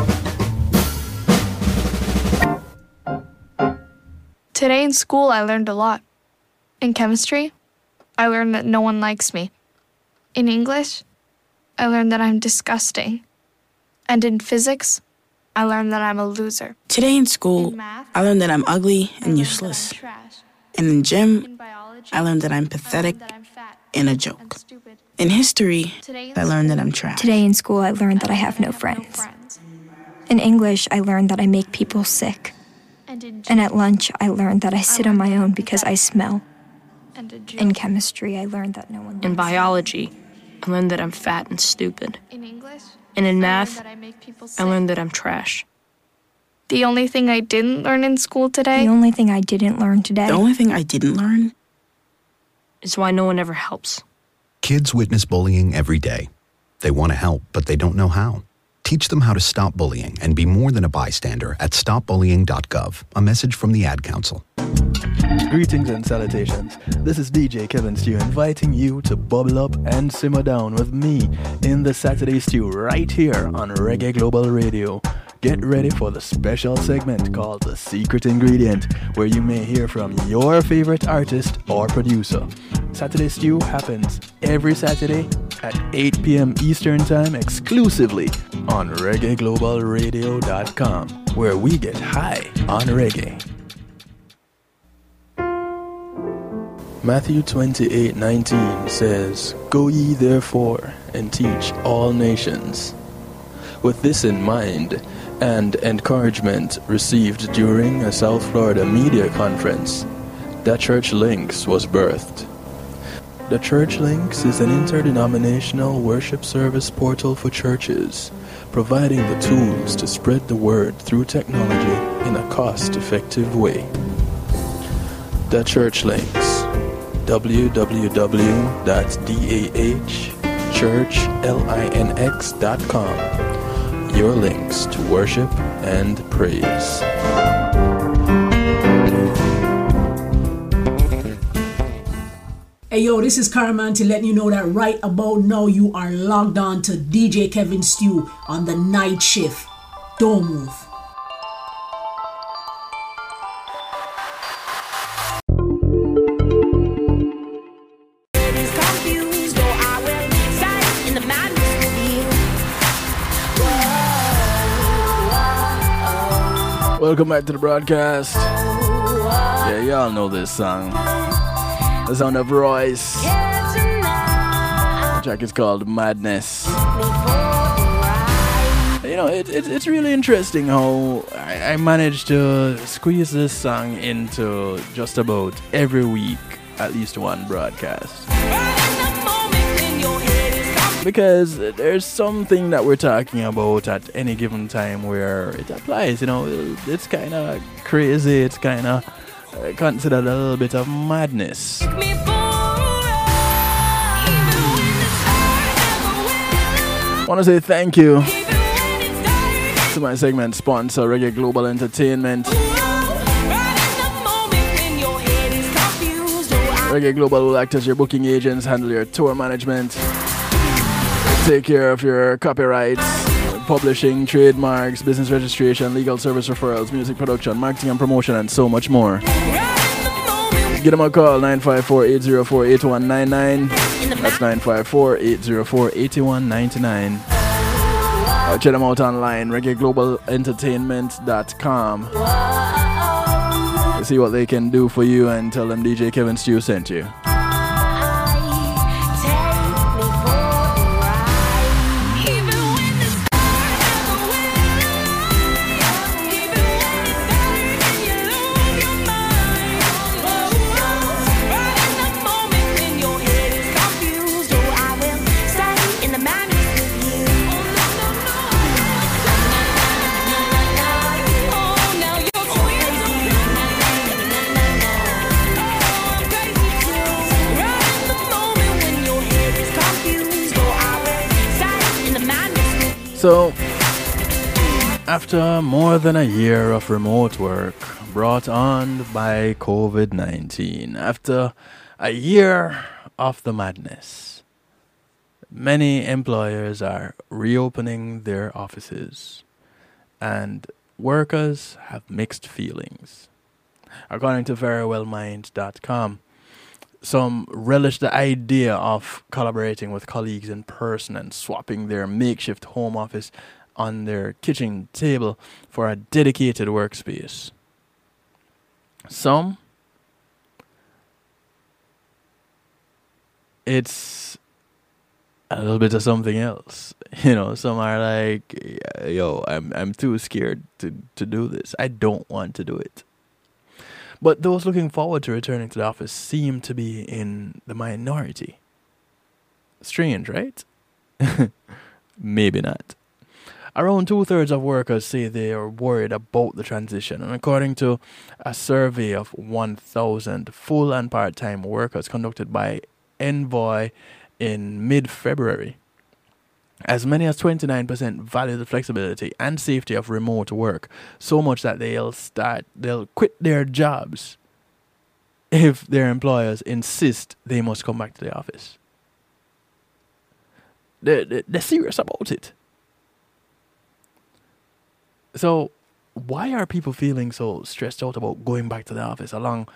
Today in school, I learned a lot. In chemistry, I learned that no one likes me. In English, I learned that I'm disgusting. And in physics, I learned that I'm a loser. Today in school, I learned that I'm ugly and useless. And in gym, I learned that I'm pathetic and a joke. In history, I learned that I'm trash. Today in school, I learned that I have no friends. In English, I learned that I make people sick. And at lunch, I learned that I sit on my own because I smell. In chemistry, I learned that no one likes me. In biology, I learned that I'm fat and stupid. In English, and in math, I learned that I'm trash. The only thing I didn't learn in school today? The only thing I didn't learn today? The only thing I didn't learn? Is why no one ever helps. Kids witness bullying every day. They want to help, but they don't know how. Teach them how to stop bullying and be more than a bystander at stopbullying.gov. A message from the Ad Council. Greetings and salutations. This is DJ Kevin Stew inviting you to bubble up and simmer down with me in the Saturday Stew right here on Reggae Global Radio. Get ready for the special segment called The Secret Ingredient, where you may hear from your favorite artist or producer. Saturday Stew happens every Saturday at 8 p.m. Eastern Time exclusively on ReggaeGlobalRadio.com, where we get high on reggae. Matthew 28:19 says, "Go ye therefore and teach all nations." With this in mind, and encouragement received during a South Florida media conference, The Church Links was birthed. The Church Links is an interdenominational worship service portal for churches, providing the tools to spread the word through technology in a cost-effective way. The Church Links, www.dahchurchlinx.com. Your links to worship and praise. Hey yo, this is Carman to let you know that right about now you are logged on to DJ Kevin Stew on the night shift. Don't move. Welcome back to the broadcast. Yeah, y'all know this song. The sound of Royce. The track is called Madness. You know, it's really interesting how I managed to squeeze this song into just about every week, at least one broadcast. Because there's something that we're talking about at any given time where it applies, you know. It's kind of crazy, it's kind of considered a little bit of madness. I want to say thank you to my segment sponsor, Reggae Global Entertainment. Reggae Global will act as your booking agents, handle your tour management, take care of your copyrights, publishing, trademarks, business registration, legal service referrals, music production, marketing and promotion, and so much more. Give them a call, 954-804-8199. That's 954-804-8199. Or check them out online, reggaeglobalentertainment.com. See what they can do for you and tell them DJ Kevin Stew sent you. So, after more than a year of remote work brought on by COVID-19, after a year of the madness, many employers are reopening their offices, and workers have mixed feelings. According to verywellmind.com, some relish the idea of collaborating with colleagues in person and swapping their makeshift home office on their kitchen table for a dedicated workspace. Some, it's a little bit of something else. You know, some are like, yo, I'm too scared to do this. I don't want to do it. But those looking forward to returning to the office seem to be in the minority. Strange, right? Maybe not. Around 2/3 of workers say they are worried about the transition. And according to a survey of 1,000 full and part-time workers conducted by Envoy in mid-February, as many as 29% value the flexibility and safety of remote work, so much that they'll quit their jobs if their employers insist they must come back to the office. They're serious about it. So why are people feeling so stressed out about going back to the office along,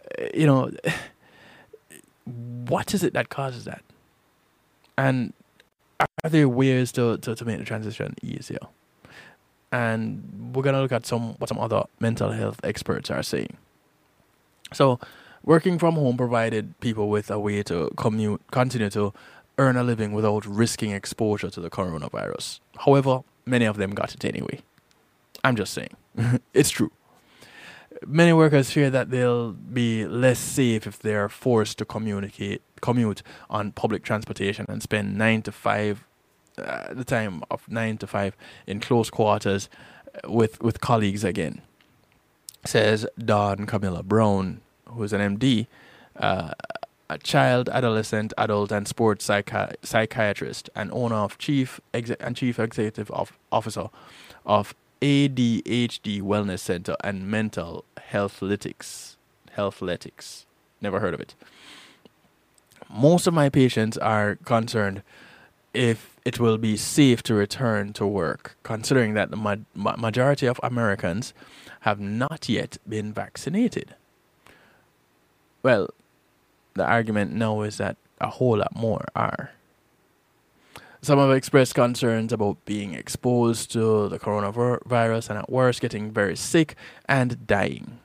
what is it that causes that? And are there ways to make the transition easier? And we're going to look at what some other mental health experts are saying. So, working from home provided people with a way to continue to earn a living without risking exposure to the coronavirus. However, many of them got it anyway. I'm just saying. It's true. Many workers fear that they'll be less safe if they are forced to commute on public transportation and spend 9 to 5, the time of 9 to 5 in close quarters with colleagues again. Says Dawn Camilla Brown, who is an MD, a child, adolescent, adult, and sports psychiatrist, and owner of chief executive officer of ADHD Wellness Center and Mental Healthletics. Never heard of it. Most of my patients are concerned if it will be safe to return to work, considering that the majority of Americans have not yet been vaccinated. Well, the argument now is that a whole lot more are. Some have expressed concerns about being exposed to the coronavirus and at worst getting very sick and dying.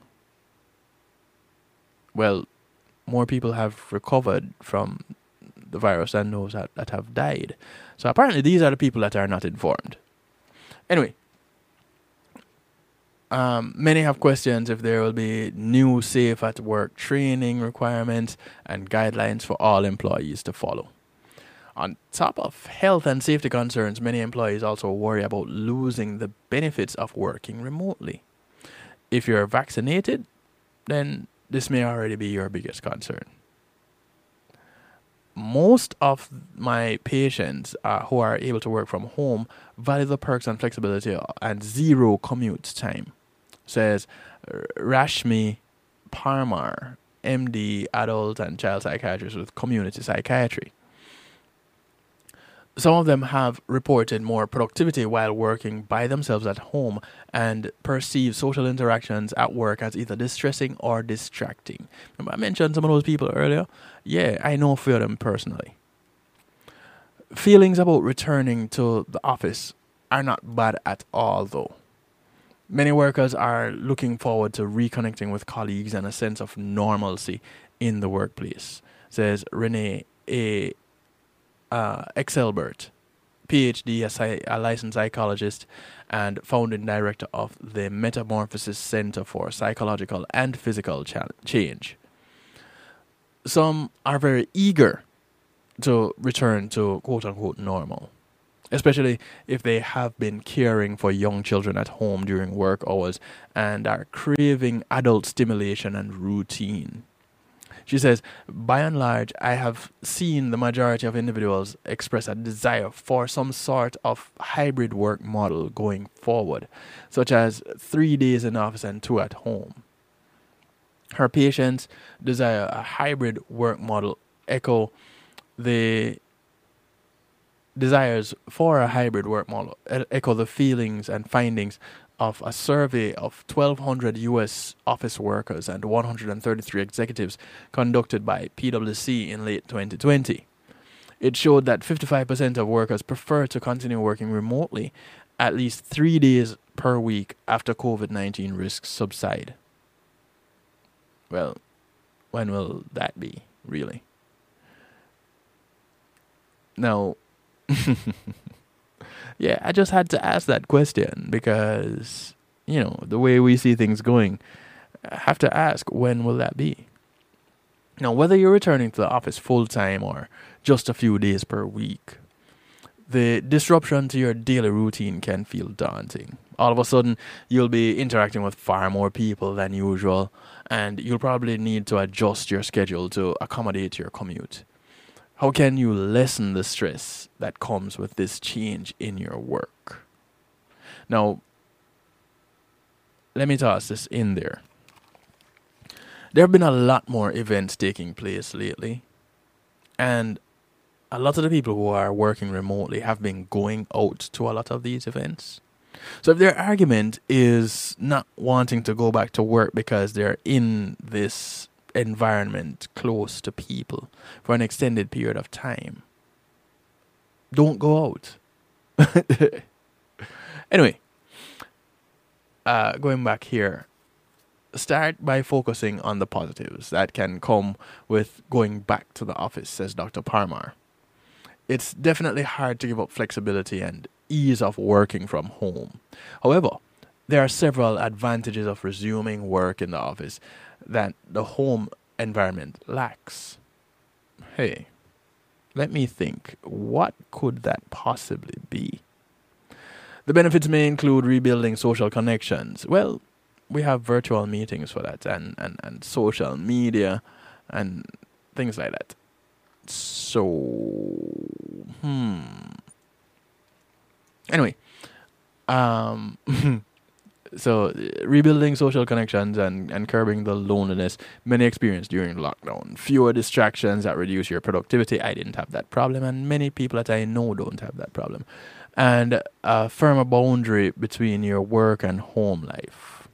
Well, more people have recovered from the virus than those that have died. So apparently these are the people that are not informed. Anyway, many have questions if there will be new safe at work training requirements and guidelines for all employees to follow. On top of health and safety concerns, many employees also worry about losing the benefits of working remotely. If you're vaccinated, then this may already be your biggest concern. Most of my patients who are able to work from home value the perks and flexibility and zero commute time, says Rashmi Parmar, MD, adult and child psychiatrist with community psychiatry. Some of them have reported more productivity while working by themselves at home and perceive social interactions at work as either distressing or distracting. Remember I mentioned some of those people earlier? Yeah, I know a few of them personally. Feelings about returning to the office are not bad at all, though. Many workers are looking forward to reconnecting with colleagues and a sense of normalcy in the workplace, says Renee A. Exelbert, PhD, a licensed psychologist and founding director of the Metamorphosis Center for Psychological and Physical Change. Some are very eager to return to quote-unquote normal, especially if they have been caring for young children at home during work hours and are craving adult stimulation and routine. She says, by and large, I have seen the majority of individuals express a desire for some sort of hybrid work model going forward, such as 3 days in office and 2 at home. Her patients desire a hybrid work model echo the desires for a hybrid work model, echo the feelings and findings of a survey of 1,200 U.S. office workers and 133 executives conducted by PwC in late 2020. It showed that 55% of workers prefer to continue working remotely at least 3 days per week after COVID-19 risks subside. Well, when will that be, really? Now, yeah, I just had to ask that question because, the way we see things going, I have to ask, when will that be? Now, whether you're returning to the office full-time or just a few days per week, the disruption to your daily routine can feel daunting. All of a sudden, you'll be interacting with far more people than usual, and you'll probably need to adjust your schedule to accommodate your commute. How can you lessen the stress that comes with this change in your work? Now, let me toss this in there. There have been a lot more events taking place lately, and a lot of the people who are working remotely have been going out to a lot of these events. So if their argument is not wanting to go back to work because they're in this environment close to people for an extended period of time, don't go out. Anyway, going back here, start by focusing on the positives that can come with going back to the office, says Dr. Parmar. It's definitely hard to give up flexibility and ease of working from home. However, there are several advantages of resuming work in the office that the home environment lacks. Hey, let me think. What could that possibly be? The benefits may include rebuilding social connections. Well, we have virtual meetings for that and social media and things like that. So, Anyway, so rebuilding social connections and curbing the loneliness many experienced during lockdown. Fewer distractions that reduce your productivity. I didn't have that problem, and many people that I know don't have that problem. And a firmer boundary between your work and home life.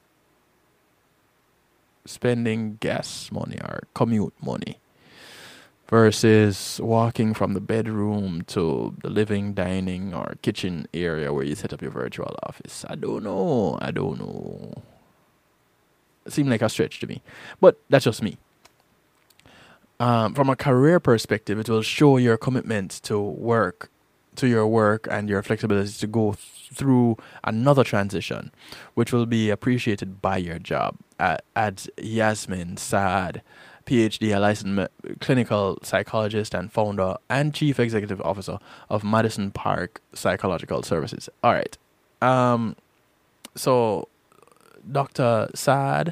Spending gas money or commute money versus walking from the bedroom to the living, dining, or kitchen area where you set up your virtual office. I don't know. It seemed like a stretch to me. But that's just me. From a career perspective, it will show your commitment to your work and your flexibility to go through another transition, which will be appreciated by your job. Adds Yasmin Saad, PhD, a licensed clinical psychologist and founder and chief executive officer of Madison Park Psychological Services. All right. So, Dr. Saad,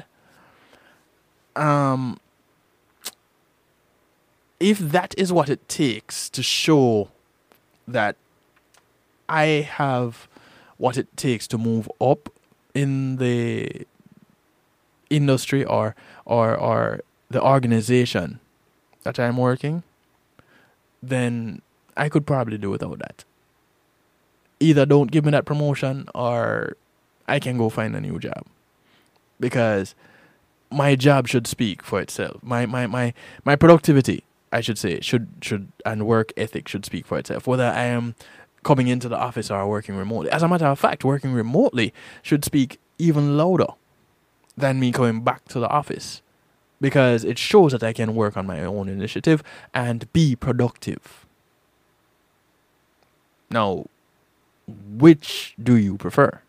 if that is what it takes to show that I have what it takes to move up in the industry or the organization that I'm working, then I could probably do without that. Either don't give me that promotion or I can go find a new job. Because my job should speak for itself. My productivity, I should say, should and work ethic should speak for itself. Whether I am coming into the office or working remotely. As a matter of fact, working remotely should speak even louder than me coming back to the office. Because it shows that I can work on my own initiative and be productive. Now, which do you prefer?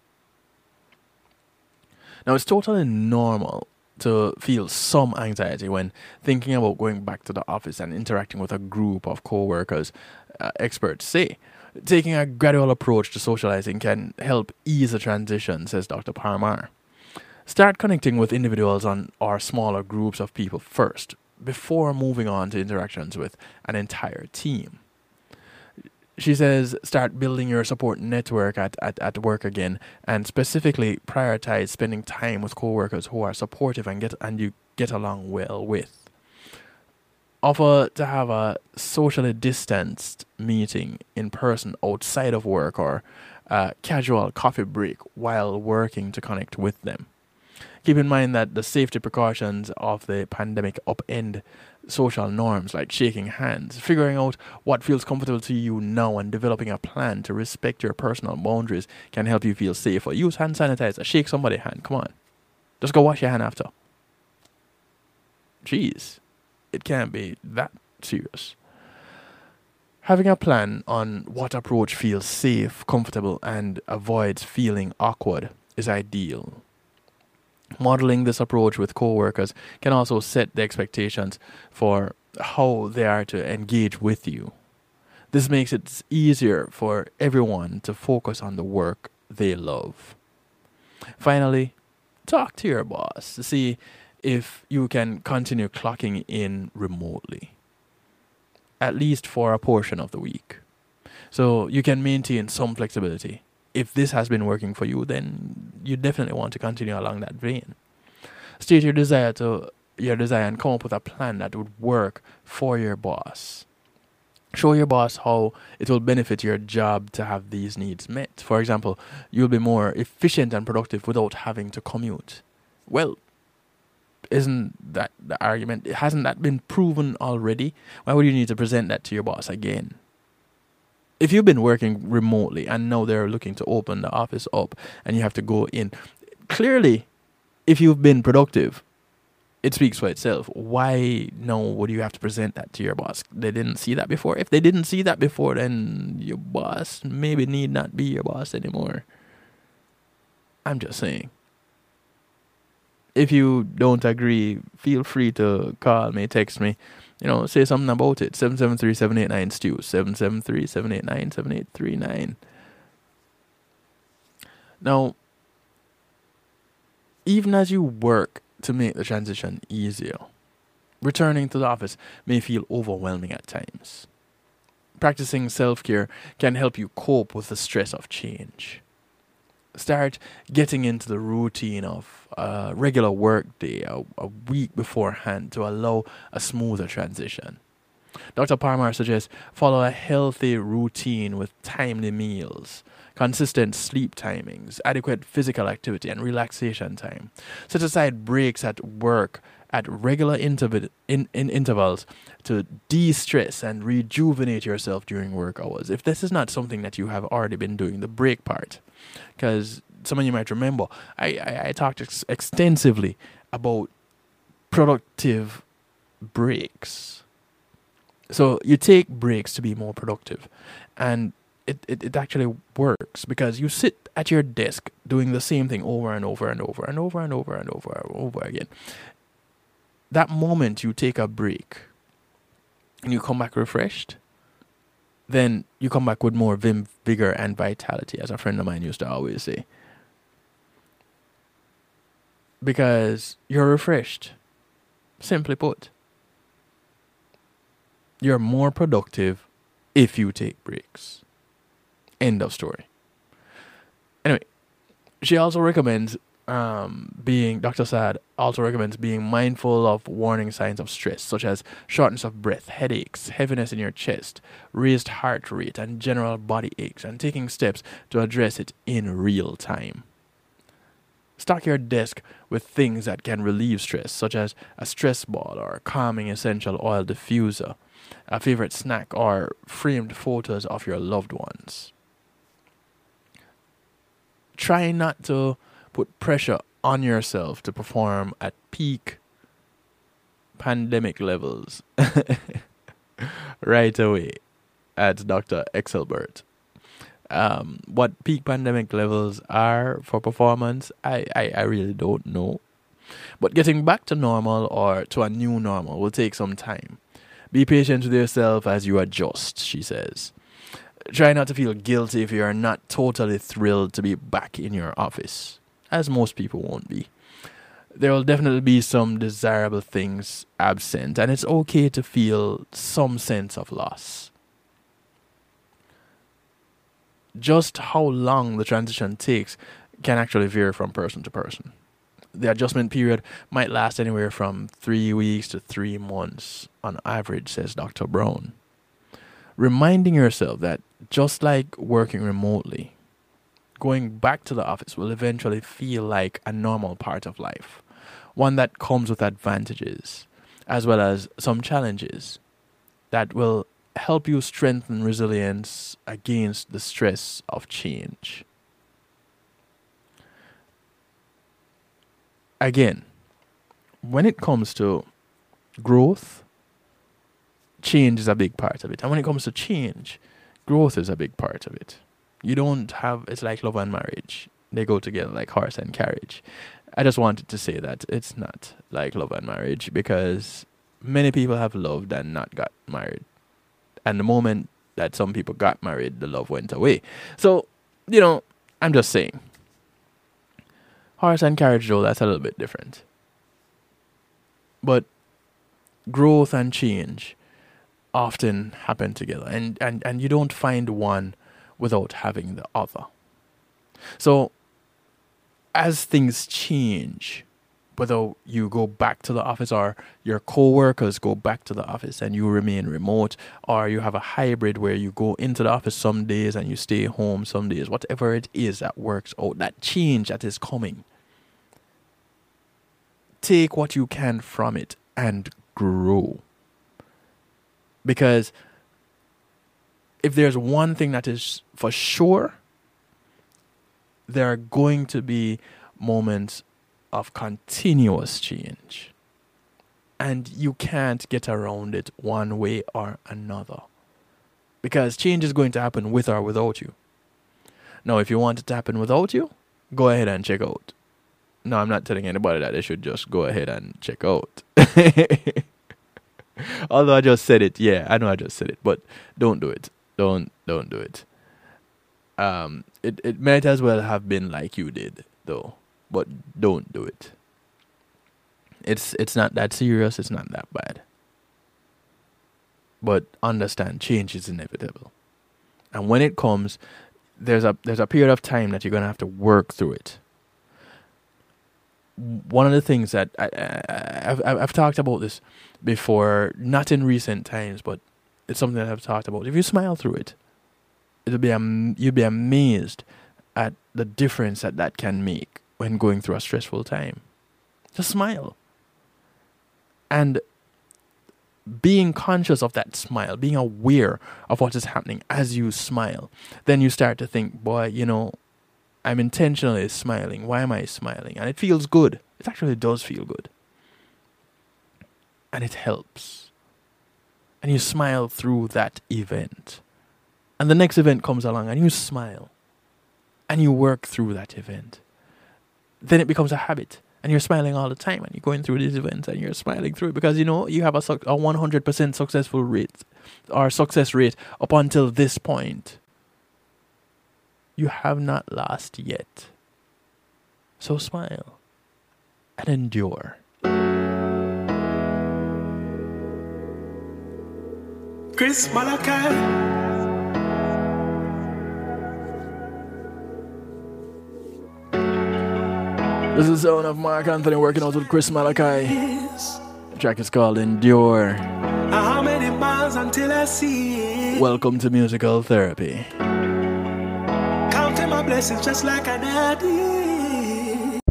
Now, it's totally normal to feel some anxiety when thinking about going back to the office and interacting with a group of co-workers, experts say. Taking a gradual approach to socializing can help ease the transition, says Dr. Parmar. Start connecting with individuals or smaller groups of people first, before moving on to interactions with an entire team. She says start building your support network at work again, and specifically prioritize spending time with coworkers who are supportive and you get along well with. Offer to have a socially distanced meeting in person outside of work or a casual coffee break while working to connect with them. Keep in mind that the safety precautions of the pandemic upend social norms like shaking hands. Figuring out what feels comfortable to you now and developing a plan to respect your personal boundaries can help you feel safer. Use hand sanitizer. Shake somebody's hand. Come on. Just go wash your hand after. Jeez. It can't be that serious. Having a plan on what approach feels safe, comfortable, and avoids feeling awkward is ideal. Modeling this approach with co-workers can also set the expectations for how they are to engage with you. This makes it easier for everyone to focus on the work they love. Finally, talk to your boss to see if you can continue clocking in remotely, at least for a portion of the week. So you can maintain some flexibility. If this has been working for you, then you definitely want to continue along that vein. State your desire and come up with a plan that would work for your boss. Show your boss how it will benefit your job to have these needs met. For example, you'll be more efficient and productive without having to commute. Well, isn't that the argument? Hasn't that been proven already? Why would you need to present that to your boss again? If you've been working remotely and now they're looking to open the office up and you have to go in, clearly, if you've been productive, it speaks for itself. Why now would you have to present that to your boss? They didn't see that before. If they didn't see that before, then your boss maybe need not be your boss anymore. I'm just saying. If you don't agree, feel free to call me, text me, say something about it. 773-789-STEW, 773-789-7839. Now, even as you work to make the transition easier, returning to the office may feel overwhelming at times. Practicing self-care can help you cope with the stress of change. Start getting into the routine of a regular work day a week beforehand to allow a smoother transition. Dr. Parmar suggests follow a healthy routine with timely meals, consistent sleep timings, adequate physical activity, and relaxation time. Set aside breaks at work at regular intervals to de-stress and rejuvenate yourself during work hours. If this is not something that you have already been doing, the break part, because some of you might remember, I talked extensively about productive breaks. So you take breaks to be more productive, and it actually works because you sit at your desk doing the same thing over and over and over and over and over and over and over again. That moment you take a break and you come back refreshed, then you come back with more vim, vigor, and vitality, as a friend of mine used to always say. Because you're refreshed. Simply put, you're more productive if you take breaks. End of story. Anyway, she also recommends Dr. Saad also recommends being mindful of warning signs of stress, such as shortness of breath, headaches, heaviness in your chest, raised heart rate, and general body aches, and taking steps to address it in real time. Stock your desk with things that can relieve stress, such as a stress ball or a calming essential oil diffuser, a favorite snack, or framed photos of your loved ones. Try not to put pressure on yourself to perform at peak pandemic levels right away, adds Dr. Exelbert. What peak pandemic levels are for performance, I really don't know. But getting back to normal or to a new normal will take some time. Be patient with yourself as you adjust, she says. Try not to feel guilty if you are not totally thrilled to be back in your office, as most people won't be. There will definitely be some desirable things absent, and it's okay to feel some sense of loss. Just how long the transition takes can actually vary from person to person. The adjustment period might last anywhere from 3 weeks to 3 months on average, says Dr. Brown. Reminding yourself that just like working remotely, going back to the office will eventually feel like a normal part of life, one that comes with advantages, as well as some challenges that will help you strengthen resilience against the stress of change. Again, when it comes to growth, change is a big part of it. And when it comes to change, growth is a big part of it. You don't have, it's like love and marriage. They go together like horse and carriage. I just wanted to say that it's not like love and marriage, because many people have loved and not got married. And the moment that some people got married, the love went away. So, I'm just saying. Horse and carriage, though, that's a little bit different. But growth and change often happen together. And you don't find one without having the other. So, as things change, whether you go back to the office or your co-workers go back to the office and you remain remote, or you have a hybrid where you go into the office some days and you stay home some days, whatever it is that works out, that change that is coming, take what you can from it and grow. Because if there's one thing that is for sure, there are going to be moments of continuous change. And you can't get around it one way or another. Because change is going to happen with or without you. Now, if you want it to happen without you, go ahead and check out. No, I'm not telling anybody that they should just go ahead and check out. Although I just said it. Yeah, I know I just said it. But don't do it. Don't do it. It might as well have been like you did, though. But don't do it. It's not that serious. It's not that bad. But understand, change is inevitable. And when it comes, there's a period of time that you're going to have to work through it. One of the things that I've talked about this before, not in recent times, but it's something that I've talked about. If you smile through it, you'd be amazed at the difference that can make when going through a stressful time. Just smile. And being conscious of that smile, being aware of what is happening as you smile, then you start to think, boy, I'm intentionally smiling. Why am I smiling? And it feels good. It actually does feel good. And it helps. And you smile through that event. And the next event comes along and you smile. And you work through that event. Then it becomes a habit. And you're smiling all the time, and you're going through these events, and you're smiling through it because you have a 100% successful rate or success rate up until this point. You have not lost yet. So smile and endure. Chris Malachi. This is the sound of Mark Anthony working out with Chris Malachi. The track is called Endure. How many miles until I see it? Welcome to Musical Therapy. Counting my blessings just like I did.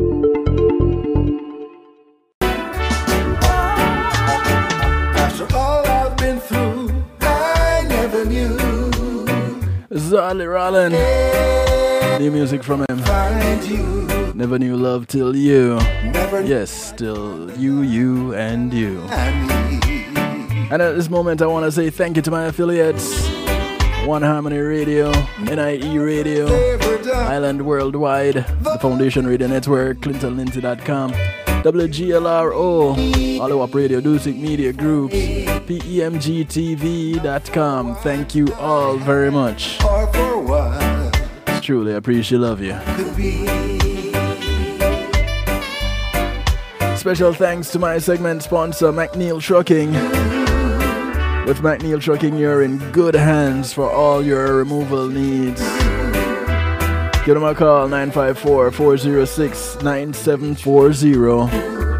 After all I've been through, I never knew. Zolly Rollin. New music from him. Never knew love till you. Yes, still you, and you. And at this moment, I want to say thank you to my affiliates: One Harmony Radio, NIE Radio, Island Worldwide, the Foundation Radio Network, ClintonLindsay.com, WGLRO, Follow-Up Radio, Dusik Media Group, PEMGTV.com. Thank you all very much. Truly appreciate, love you. Special thanks to my segment sponsor, McNeil Trucking. With McNeil Trucking, you're in good hands for all your removal needs. Give them a call, 954-406-9740.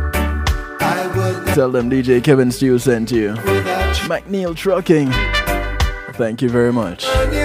Tell them DJ Kevin Stew sent you. McNeil Trucking. Thank you very much.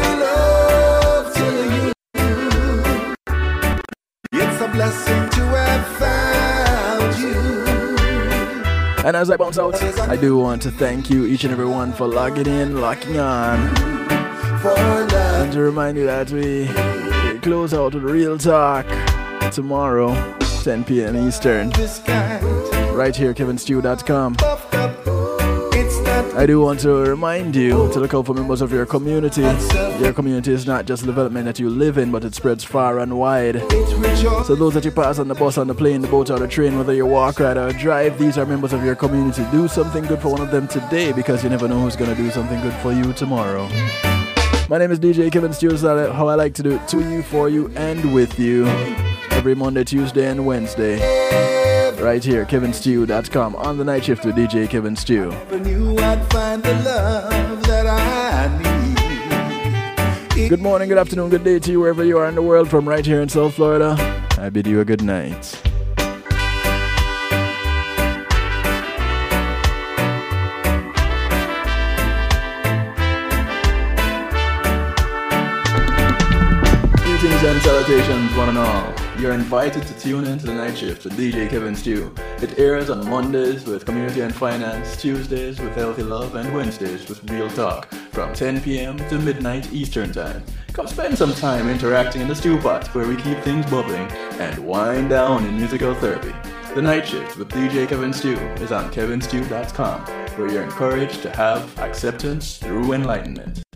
It's a blessing to have found you. And as I bounce out, I do want to thank you, each and every one, for logging in, locking on. And to remind you that we close out with Real Talk tomorrow, 10 p.m. Eastern, right here, kevinstew.com. I do want to remind you to look out for members of your community. Your community is not just development that you live in, but it spreads far and wide. So those that you pass on the bus, on the plane, the boat, or the train, whether you walk, ride, or drive, these are members of your community. Do something good for one of them today, because you never know who's going to do something good for you tomorrow. My name is DJ Kevin Stew. How I like to do it to you, for you, and with you every Monday, Tuesday, and Wednesday. Right here, kevinstew.com, on the night shift with DJ Kevin Stew. Good morning, good afternoon, good day to you wherever you are in the world, from right here in South Florida. I bid you a good night. Greetings and salutations, one and all. You're invited to tune in to the night shift with DJ Kevin Stew. It airs on Mondays with Community and Finance, Tuesdays with Healthy Love, and Wednesdays with Real Talk from 10 p.m. to midnight Eastern Time. Come spend some time interacting in the stew pot, where we keep things bubbling and wind down in musical therapy. The night shift with DJ Kevin Stew is on kevinstew.com, where you're encouraged to have acceptance through enlightenment.